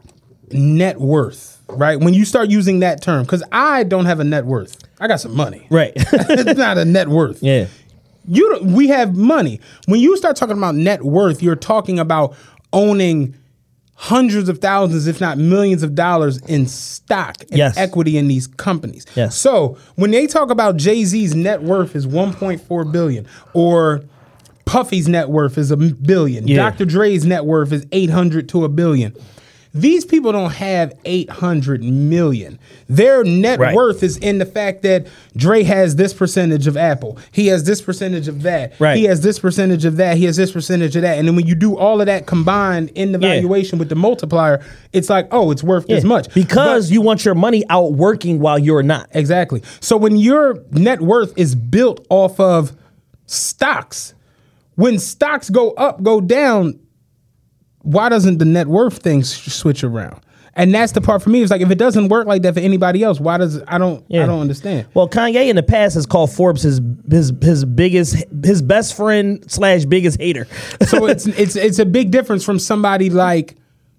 [SPEAKER 6] net worth, right? When you start using that term, because I don't have a net worth. I got some money.
[SPEAKER 5] right.
[SPEAKER 6] It's not a net worth.
[SPEAKER 5] Yeah.
[SPEAKER 6] You don't, we have money. When you start talking about net worth, you're talking about owning hundreds of thousands, if not millions of dollars in stock and
[SPEAKER 5] Yes.
[SPEAKER 6] equity in these companies.
[SPEAKER 5] Yes.
[SPEAKER 6] So when they talk about Jay-Z's net worth is one point four billion or Puffy's net worth is a billion,
[SPEAKER 5] Yeah.
[SPEAKER 6] Doctor Dre's net worth is eight hundred to a billion. These people don't have eight hundred million. Their net
[SPEAKER 5] Right.
[SPEAKER 6] worth is in the fact that Dre has this percentage of Apple. He has this percentage of that.
[SPEAKER 5] Right.
[SPEAKER 6] He has this percentage of that. He has this percentage of that. And then when you do all of that combined in the
[SPEAKER 5] Yeah.
[SPEAKER 6] valuation with the multiplier, it's like, oh, it's worth this
[SPEAKER 5] Yeah,
[SPEAKER 6] much.
[SPEAKER 5] because
[SPEAKER 6] But-
[SPEAKER 5] you want your money out working while you're not.
[SPEAKER 6] Exactly. So when your net worth is built off of stocks, when stocks go up, go down, why doesn't the net worth thing s- switch around? And that's the part for me. It's like if it doesn't work like that for anybody else, why does it, I don't
[SPEAKER 5] Yeah.
[SPEAKER 6] I don't understand.
[SPEAKER 5] Well, Kanye in the past has called Forbes his his his biggest his best friend slash biggest hater.
[SPEAKER 6] So it's it's it's a big difference from somebody like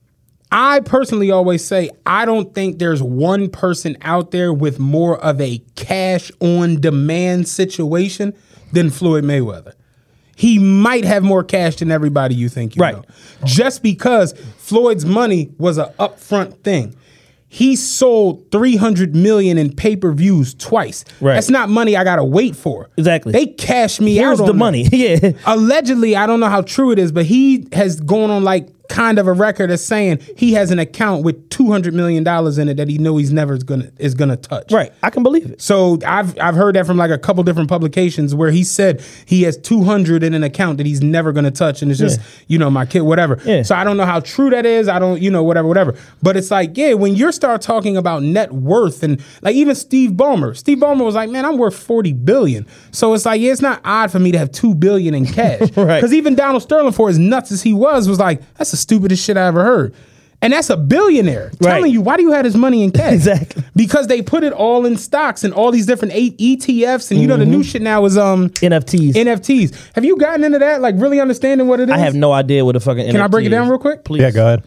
[SPEAKER 6] I personally always say I don't think there's one person out there with more of a cash on demand situation than Floyd Mayweather. He might have more cash than everybody you think you
[SPEAKER 5] Right.
[SPEAKER 6] know. Just because Floyd's money was an upfront thing. He sold three hundred million in pay-per-views twice.
[SPEAKER 5] Right.
[SPEAKER 6] That's not money I got to wait for.
[SPEAKER 5] Exactly.
[SPEAKER 6] They cashed me
[SPEAKER 5] Here's
[SPEAKER 6] out on
[SPEAKER 5] the
[SPEAKER 6] that.
[SPEAKER 5] money. Yeah.
[SPEAKER 6] Allegedly, I don't know how true it is, but he has gone on like kind of a record as saying he has an account with two hundred million dollars in it that he know he's never is gonna is gonna touch.
[SPEAKER 5] Right. I can believe it.
[SPEAKER 6] So I've I've heard that from like a couple different publications where he said he has two hundred in an account that he's never gonna touch, and it's just
[SPEAKER 5] Yeah.
[SPEAKER 6] you know my kid whatever.
[SPEAKER 5] Yeah.
[SPEAKER 6] So I don't know how true that is. I don't you know whatever whatever. But it's like yeah, when you start talking about net worth and like even Steve Ballmer, Steve Ballmer was like, man, I'm worth forty billion. So it's like yeah, it's not odd for me to have two billion in cash.
[SPEAKER 5] Right.
[SPEAKER 6] Because even Donald Sterling, for as nuts as he was, was like that's the stupidest shit I ever heard. And that's a billionaire
[SPEAKER 5] Right.
[SPEAKER 6] telling you, why do you have his money in cash?
[SPEAKER 5] Exactly.
[SPEAKER 6] Because they put it all in stocks and all these different E T Fs. And you know, the new shit now is um
[SPEAKER 5] N F Ts.
[SPEAKER 6] N F Ts. Have you gotten into that? Like really understanding what it is?
[SPEAKER 5] I have no idea what the fucking
[SPEAKER 6] Can I break it down real quick?
[SPEAKER 5] Please.
[SPEAKER 8] Yeah, go ahead.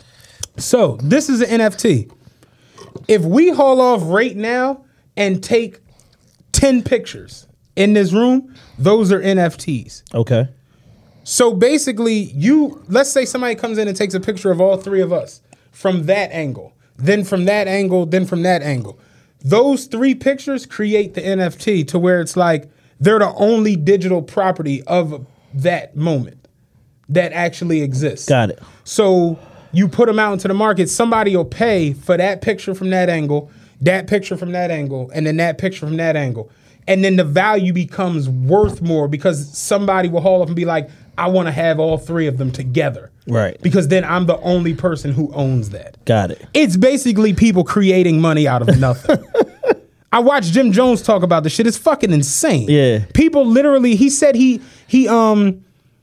[SPEAKER 6] So this is an N F T. If we haul off right now and take ten pictures in this room, those are N F Ts.
[SPEAKER 5] Okay.
[SPEAKER 6] So basically, you let's say somebody comes in and takes a picture of all three of us from that angle, then from that angle, then from that angle. Those three pictures create the N F T to where it's like they're the only digital property of that moment that actually exists.
[SPEAKER 5] Got it.
[SPEAKER 6] So you put them out into the market, somebody will pay for that picture from that angle, that picture from that angle, and then that picture from that angle. And then the value becomes worth more because somebody will haul up and be like, I want to have all three of them together.
[SPEAKER 5] Right.
[SPEAKER 6] Because then I'm the only person who owns that.
[SPEAKER 5] Got it.
[SPEAKER 6] It's basically people creating money out of nothing. I watched Jim Jones talk about this shit. It's fucking insane.
[SPEAKER 5] Yeah.
[SPEAKER 6] People literally, he said he he um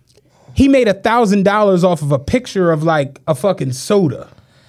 [SPEAKER 6] he made a thousand dollars off of a picture of like a fucking soda.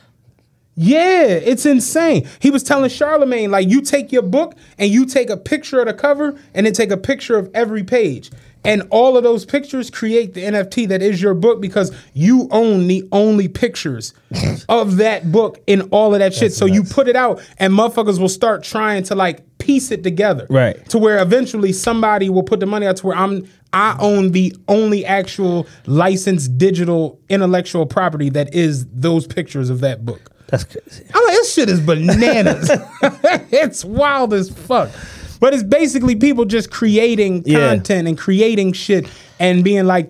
[SPEAKER 6] Yeah, it's insane. He was telling Charlemagne, like, you take your book and you take a picture of the cover and then take a picture of every page. And all of those pictures create the N F T that is your book because you own the only pictures of that book in all of that shit. So you put it out and motherfuckers will start trying to like piece it together.
[SPEAKER 5] Right.
[SPEAKER 6] To where eventually somebody will put the money out to where I'm I own the only actual licensed digital intellectual property that is those pictures of that book.
[SPEAKER 5] That's crazy.
[SPEAKER 6] I'm like, this shit is bananas. It's wild as fuck. But it's basically people just creating
[SPEAKER 5] Yeah.
[SPEAKER 6] content and creating shit and being like,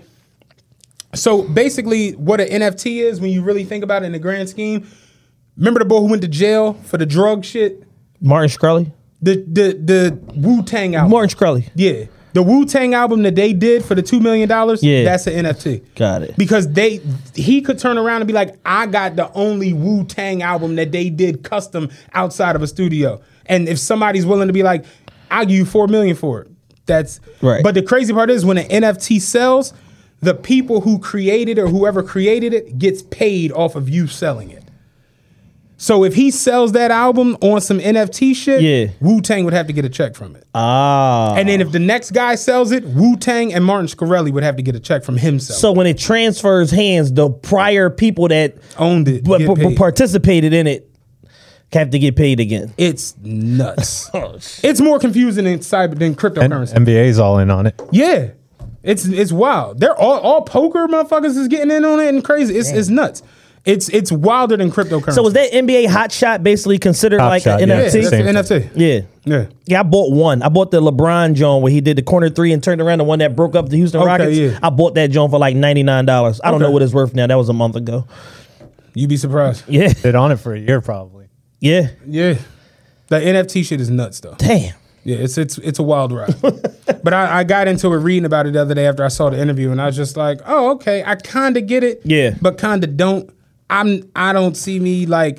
[SPEAKER 6] so basically what an N F T is when you really think about it in the grand scheme, remember the boy who went to jail for the drug shit?
[SPEAKER 5] Martin Shkreli?
[SPEAKER 6] The the the Wu-Tang album.
[SPEAKER 5] Martin Shkreli.
[SPEAKER 6] Yeah. The Wu-Tang album that they did for the two million dollars,
[SPEAKER 5] Yeah.
[SPEAKER 6] that's an N F T.
[SPEAKER 5] Got it.
[SPEAKER 6] Because they he could turn around and be like, I got the only Wu-Tang album that they did custom outside of a studio. And if somebody's willing to be like, I'll give you four million for it. That's
[SPEAKER 5] Right.
[SPEAKER 6] But the crazy part is when an N F T sells, the people who created it or whoever created it gets paid off of you selling it. So if he sells that album on some N F T shit,
[SPEAKER 5] Yeah.
[SPEAKER 6] Wu-Tang would have to get a check from it.
[SPEAKER 5] Ah.
[SPEAKER 6] And then if the next guy sells it, Wu-Tang and Martin Shkreli would have to get a check from himself.
[SPEAKER 5] So when it transfers hands, the prior people that
[SPEAKER 6] Owned it,
[SPEAKER 5] but,
[SPEAKER 6] get
[SPEAKER 5] but- but
[SPEAKER 6] paid.
[SPEAKER 5] participated in it have to get paid again.
[SPEAKER 6] It's nuts.
[SPEAKER 5] Oh, shit.
[SPEAKER 6] It's more confusing than cyber than
[SPEAKER 8] And
[SPEAKER 6] cryptocurrency.
[SPEAKER 8] N B A's all in on it.
[SPEAKER 6] Yeah. It's it's wild. They're all all poker motherfuckers is getting in on it and crazy. It's it's nuts. It's it's wilder than cryptocurrency.
[SPEAKER 5] So was that N B A Hot Shot basically considered
[SPEAKER 8] Hot
[SPEAKER 5] like
[SPEAKER 8] Shot,
[SPEAKER 5] an
[SPEAKER 8] yeah.
[SPEAKER 6] yeah,
[SPEAKER 5] N F T?
[SPEAKER 6] that's
[SPEAKER 8] Same
[SPEAKER 6] an N F T.
[SPEAKER 5] Yeah.
[SPEAKER 6] Yeah.
[SPEAKER 5] Yeah, I bought one. I bought the LeBron joint where he did the corner three and turned around the one that broke up the Houston
[SPEAKER 6] Okay,
[SPEAKER 5] Rockets.
[SPEAKER 6] yeah.
[SPEAKER 5] I bought that joint for like ninety-nine dollars. I don't
[SPEAKER 6] Okay.
[SPEAKER 5] know what it's worth now. That was a month ago.
[SPEAKER 6] You'd be surprised.
[SPEAKER 5] Yeah.
[SPEAKER 8] Been on it for a year probably.
[SPEAKER 5] Yeah.
[SPEAKER 6] Yeah. The N F T shit is nuts though.
[SPEAKER 5] Damn.
[SPEAKER 6] Yeah, it's it's it's a wild ride. But I, I got into it reading about it the other day after I saw the interview, and I was just like, oh, okay, I kind of get it.
[SPEAKER 5] Yeah.
[SPEAKER 6] But kind of don't. I'm I don't see me like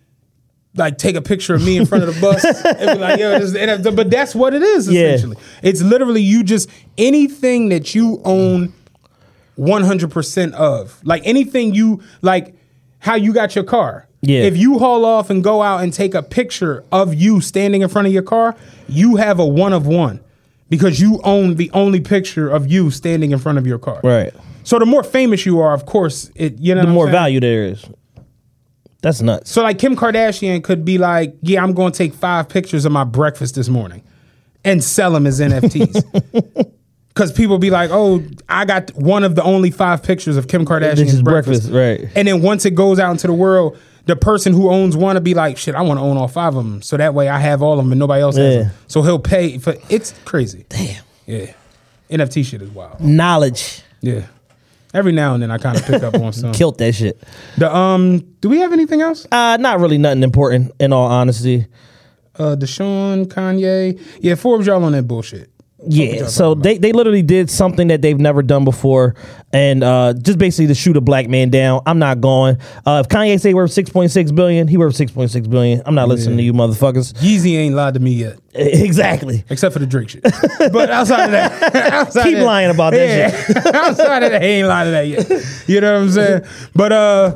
[SPEAKER 6] like take a picture of me in front of the bus and be like, yo, this is the N F T. But that's what it is essentially. Yeah. It's literally you just anything that you own one hundred percent of, like anything you like, how you got your car.
[SPEAKER 5] Yeah.
[SPEAKER 6] If you haul off and go out and take a picture of you standing in front of your car, you have a one of one because you own the only picture of you standing in front of your car.
[SPEAKER 5] Right.
[SPEAKER 6] So the more famous you are, of course, it you know
[SPEAKER 5] the
[SPEAKER 6] what
[SPEAKER 5] more
[SPEAKER 6] I'm saying?
[SPEAKER 5] value there is. That's nuts.
[SPEAKER 6] So like Kim Kardashian could be like, yeah, I'm going to take five pictures of my breakfast this morning and sell them as N F Ts. Because people be like, oh, I got one of the only five pictures of Kim Kardashian's breakfast.
[SPEAKER 5] breakfast. Right.
[SPEAKER 6] And then once it goes out into the world, the person who owns one will be like, shit, I want to own all five of them. So that way I have all of them and nobody else has
[SPEAKER 5] Yeah.
[SPEAKER 6] them. So he'll pay for it's crazy.
[SPEAKER 5] Damn.
[SPEAKER 6] Yeah. N F T shit is wild.
[SPEAKER 5] Knowledge.
[SPEAKER 6] Yeah. Every now and then I kind of pick up on some.
[SPEAKER 5] Killed that shit.
[SPEAKER 6] The um, do we have anything else?
[SPEAKER 5] Uh, not really nothing important, in all honesty.
[SPEAKER 6] Uh, Deshaun, Kanye. Yeah, Forbes, y'all on that bullshit.
[SPEAKER 5] Yeah, so they, they literally did something that they've never done before, and uh, just basically to shoot a black man down. I'm not going. Uh, if Kanye say worth six point six billion, he worth six point six billion. I'm not listening to you motherfuckers.
[SPEAKER 6] Yeezy ain't lied to me yet.
[SPEAKER 5] Exactly.
[SPEAKER 6] Except for the Drake shit. But outside of that, outside
[SPEAKER 5] Keep
[SPEAKER 6] of that,
[SPEAKER 5] lying about that
[SPEAKER 6] yeah,
[SPEAKER 5] shit.
[SPEAKER 6] outside of that, he ain't lied to that yet. You know what I'm saying? But uh,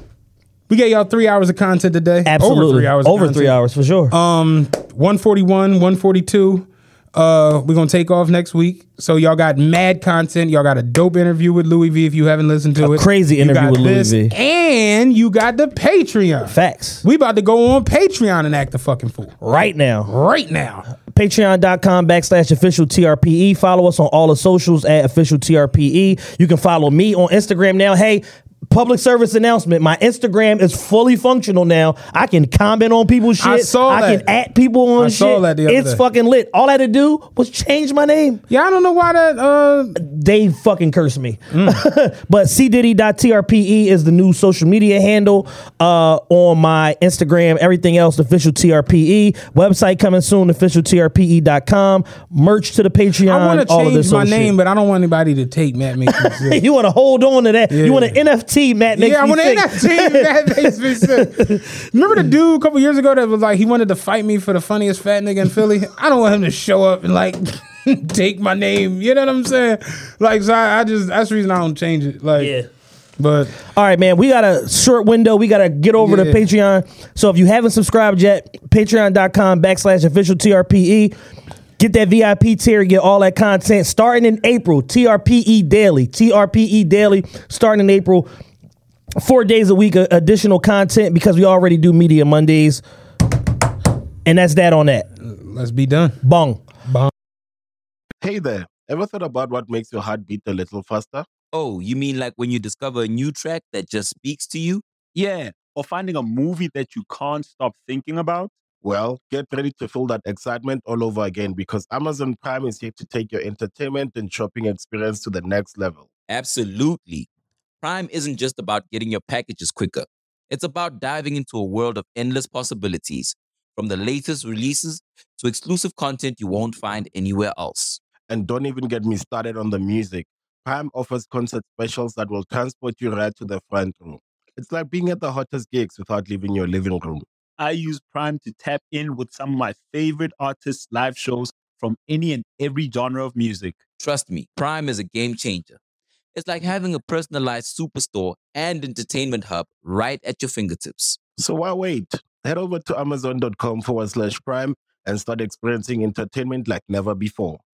[SPEAKER 6] we gave y'all three hours of content today.
[SPEAKER 5] Absolutely.
[SPEAKER 6] Over three hours. of
[SPEAKER 5] Over
[SPEAKER 6] content.
[SPEAKER 5] three hours for sure.
[SPEAKER 6] Um, one forty-one, one forty-two. Uh, we're gonna take off next week. So y'all got mad content. Y'all got a dope interview with Louis V if you haven't listened to
[SPEAKER 5] A
[SPEAKER 6] it.
[SPEAKER 5] crazy
[SPEAKER 6] You
[SPEAKER 5] interview
[SPEAKER 6] got
[SPEAKER 5] with Louis
[SPEAKER 6] this,
[SPEAKER 5] V.
[SPEAKER 6] And you got the Patreon.
[SPEAKER 5] Facts.
[SPEAKER 6] We about to go on Patreon and act a fucking fool.
[SPEAKER 5] Right now.
[SPEAKER 6] Right now.
[SPEAKER 5] Patreon.com backslash official TRPE. Follow us on all the socials at official TRPE. You can follow me on Instagram now. Hey, public service announcement. My Instagram is fully functional now. I can comment on people's shit.
[SPEAKER 6] I saw
[SPEAKER 5] I
[SPEAKER 6] that.
[SPEAKER 5] can at people on
[SPEAKER 6] I
[SPEAKER 5] shit.
[SPEAKER 6] saw that the other
[SPEAKER 5] it's
[SPEAKER 6] day.
[SPEAKER 5] fucking lit. All I had to do was change my name.
[SPEAKER 6] Yeah, I don't know why that uh
[SPEAKER 5] They fucking curse me.
[SPEAKER 6] Mm.
[SPEAKER 5] But c diddy dot t r p e is the new social media handle uh, on my Instagram. Everything else, official T R P E. Website coming soon, official T R P E dot com. Merch to the Patreon.
[SPEAKER 6] I want to
[SPEAKER 5] all of this
[SPEAKER 6] change my
[SPEAKER 5] old
[SPEAKER 6] name,
[SPEAKER 5] shit.
[SPEAKER 6] but I don't want anybody to take Matt Makes Me Sick.
[SPEAKER 5] You want to hold on to that.
[SPEAKER 6] Yeah.
[SPEAKER 5] You want an N F T, Matt Makes
[SPEAKER 6] Yeah, I
[SPEAKER 5] Me
[SPEAKER 6] want an
[SPEAKER 5] Sick.
[SPEAKER 6] N F T. Matt Makes Me Sick. Remember the dude a couple years ago that was like he wanted to fight me for the funniest fat nigga in Philly? I don't want him to show up and like take my name. You know what I'm saying? Like, so I, I just that's the reason I don't change it. Like,
[SPEAKER 5] Yeah.
[SPEAKER 6] but
[SPEAKER 5] All right, man. We got a short window. We got to get over to
[SPEAKER 6] Yeah.
[SPEAKER 5] Patreon. So if you haven't subscribed yet, patreon.com backslash official TRPE. Get that V I P tier, get all that content starting in April. T R P E Daily. T R P E Daily starting in April. Four days a week, uh, additional content because we already do Media Mondays. And that's that on that.
[SPEAKER 6] let's be done.
[SPEAKER 5] Bong.
[SPEAKER 1] Hey there, ever thought about what makes your heart beat a little faster?
[SPEAKER 2] Oh, you mean like when you discover a new track that just speaks to you?
[SPEAKER 3] Yeah, or finding a movie that you can't stop thinking about.
[SPEAKER 1] Well, get ready to feel that excitement all over again because Amazon Prime is here to take your entertainment and shopping experience to the next level.
[SPEAKER 2] Absolutely. Prime isn't just about getting your packages quicker. It's about diving into a world of endless possibilities, from the latest releases to exclusive content you won't find anywhere else.
[SPEAKER 1] And don't even get me started on the music. Prime offers concert specials that will transport you right to the front row. It's like being at the hottest gigs without leaving your living room.
[SPEAKER 3] I use Prime to tap in with some of my favorite artists' live shows from any and every genre of music.
[SPEAKER 2] Trust me, Prime is a game changer. It's like having a personalized superstore and entertainment hub right at your fingertips.
[SPEAKER 1] So why wait? Head over to amazon.com forward slash prime and start experiencing entertainment like never before.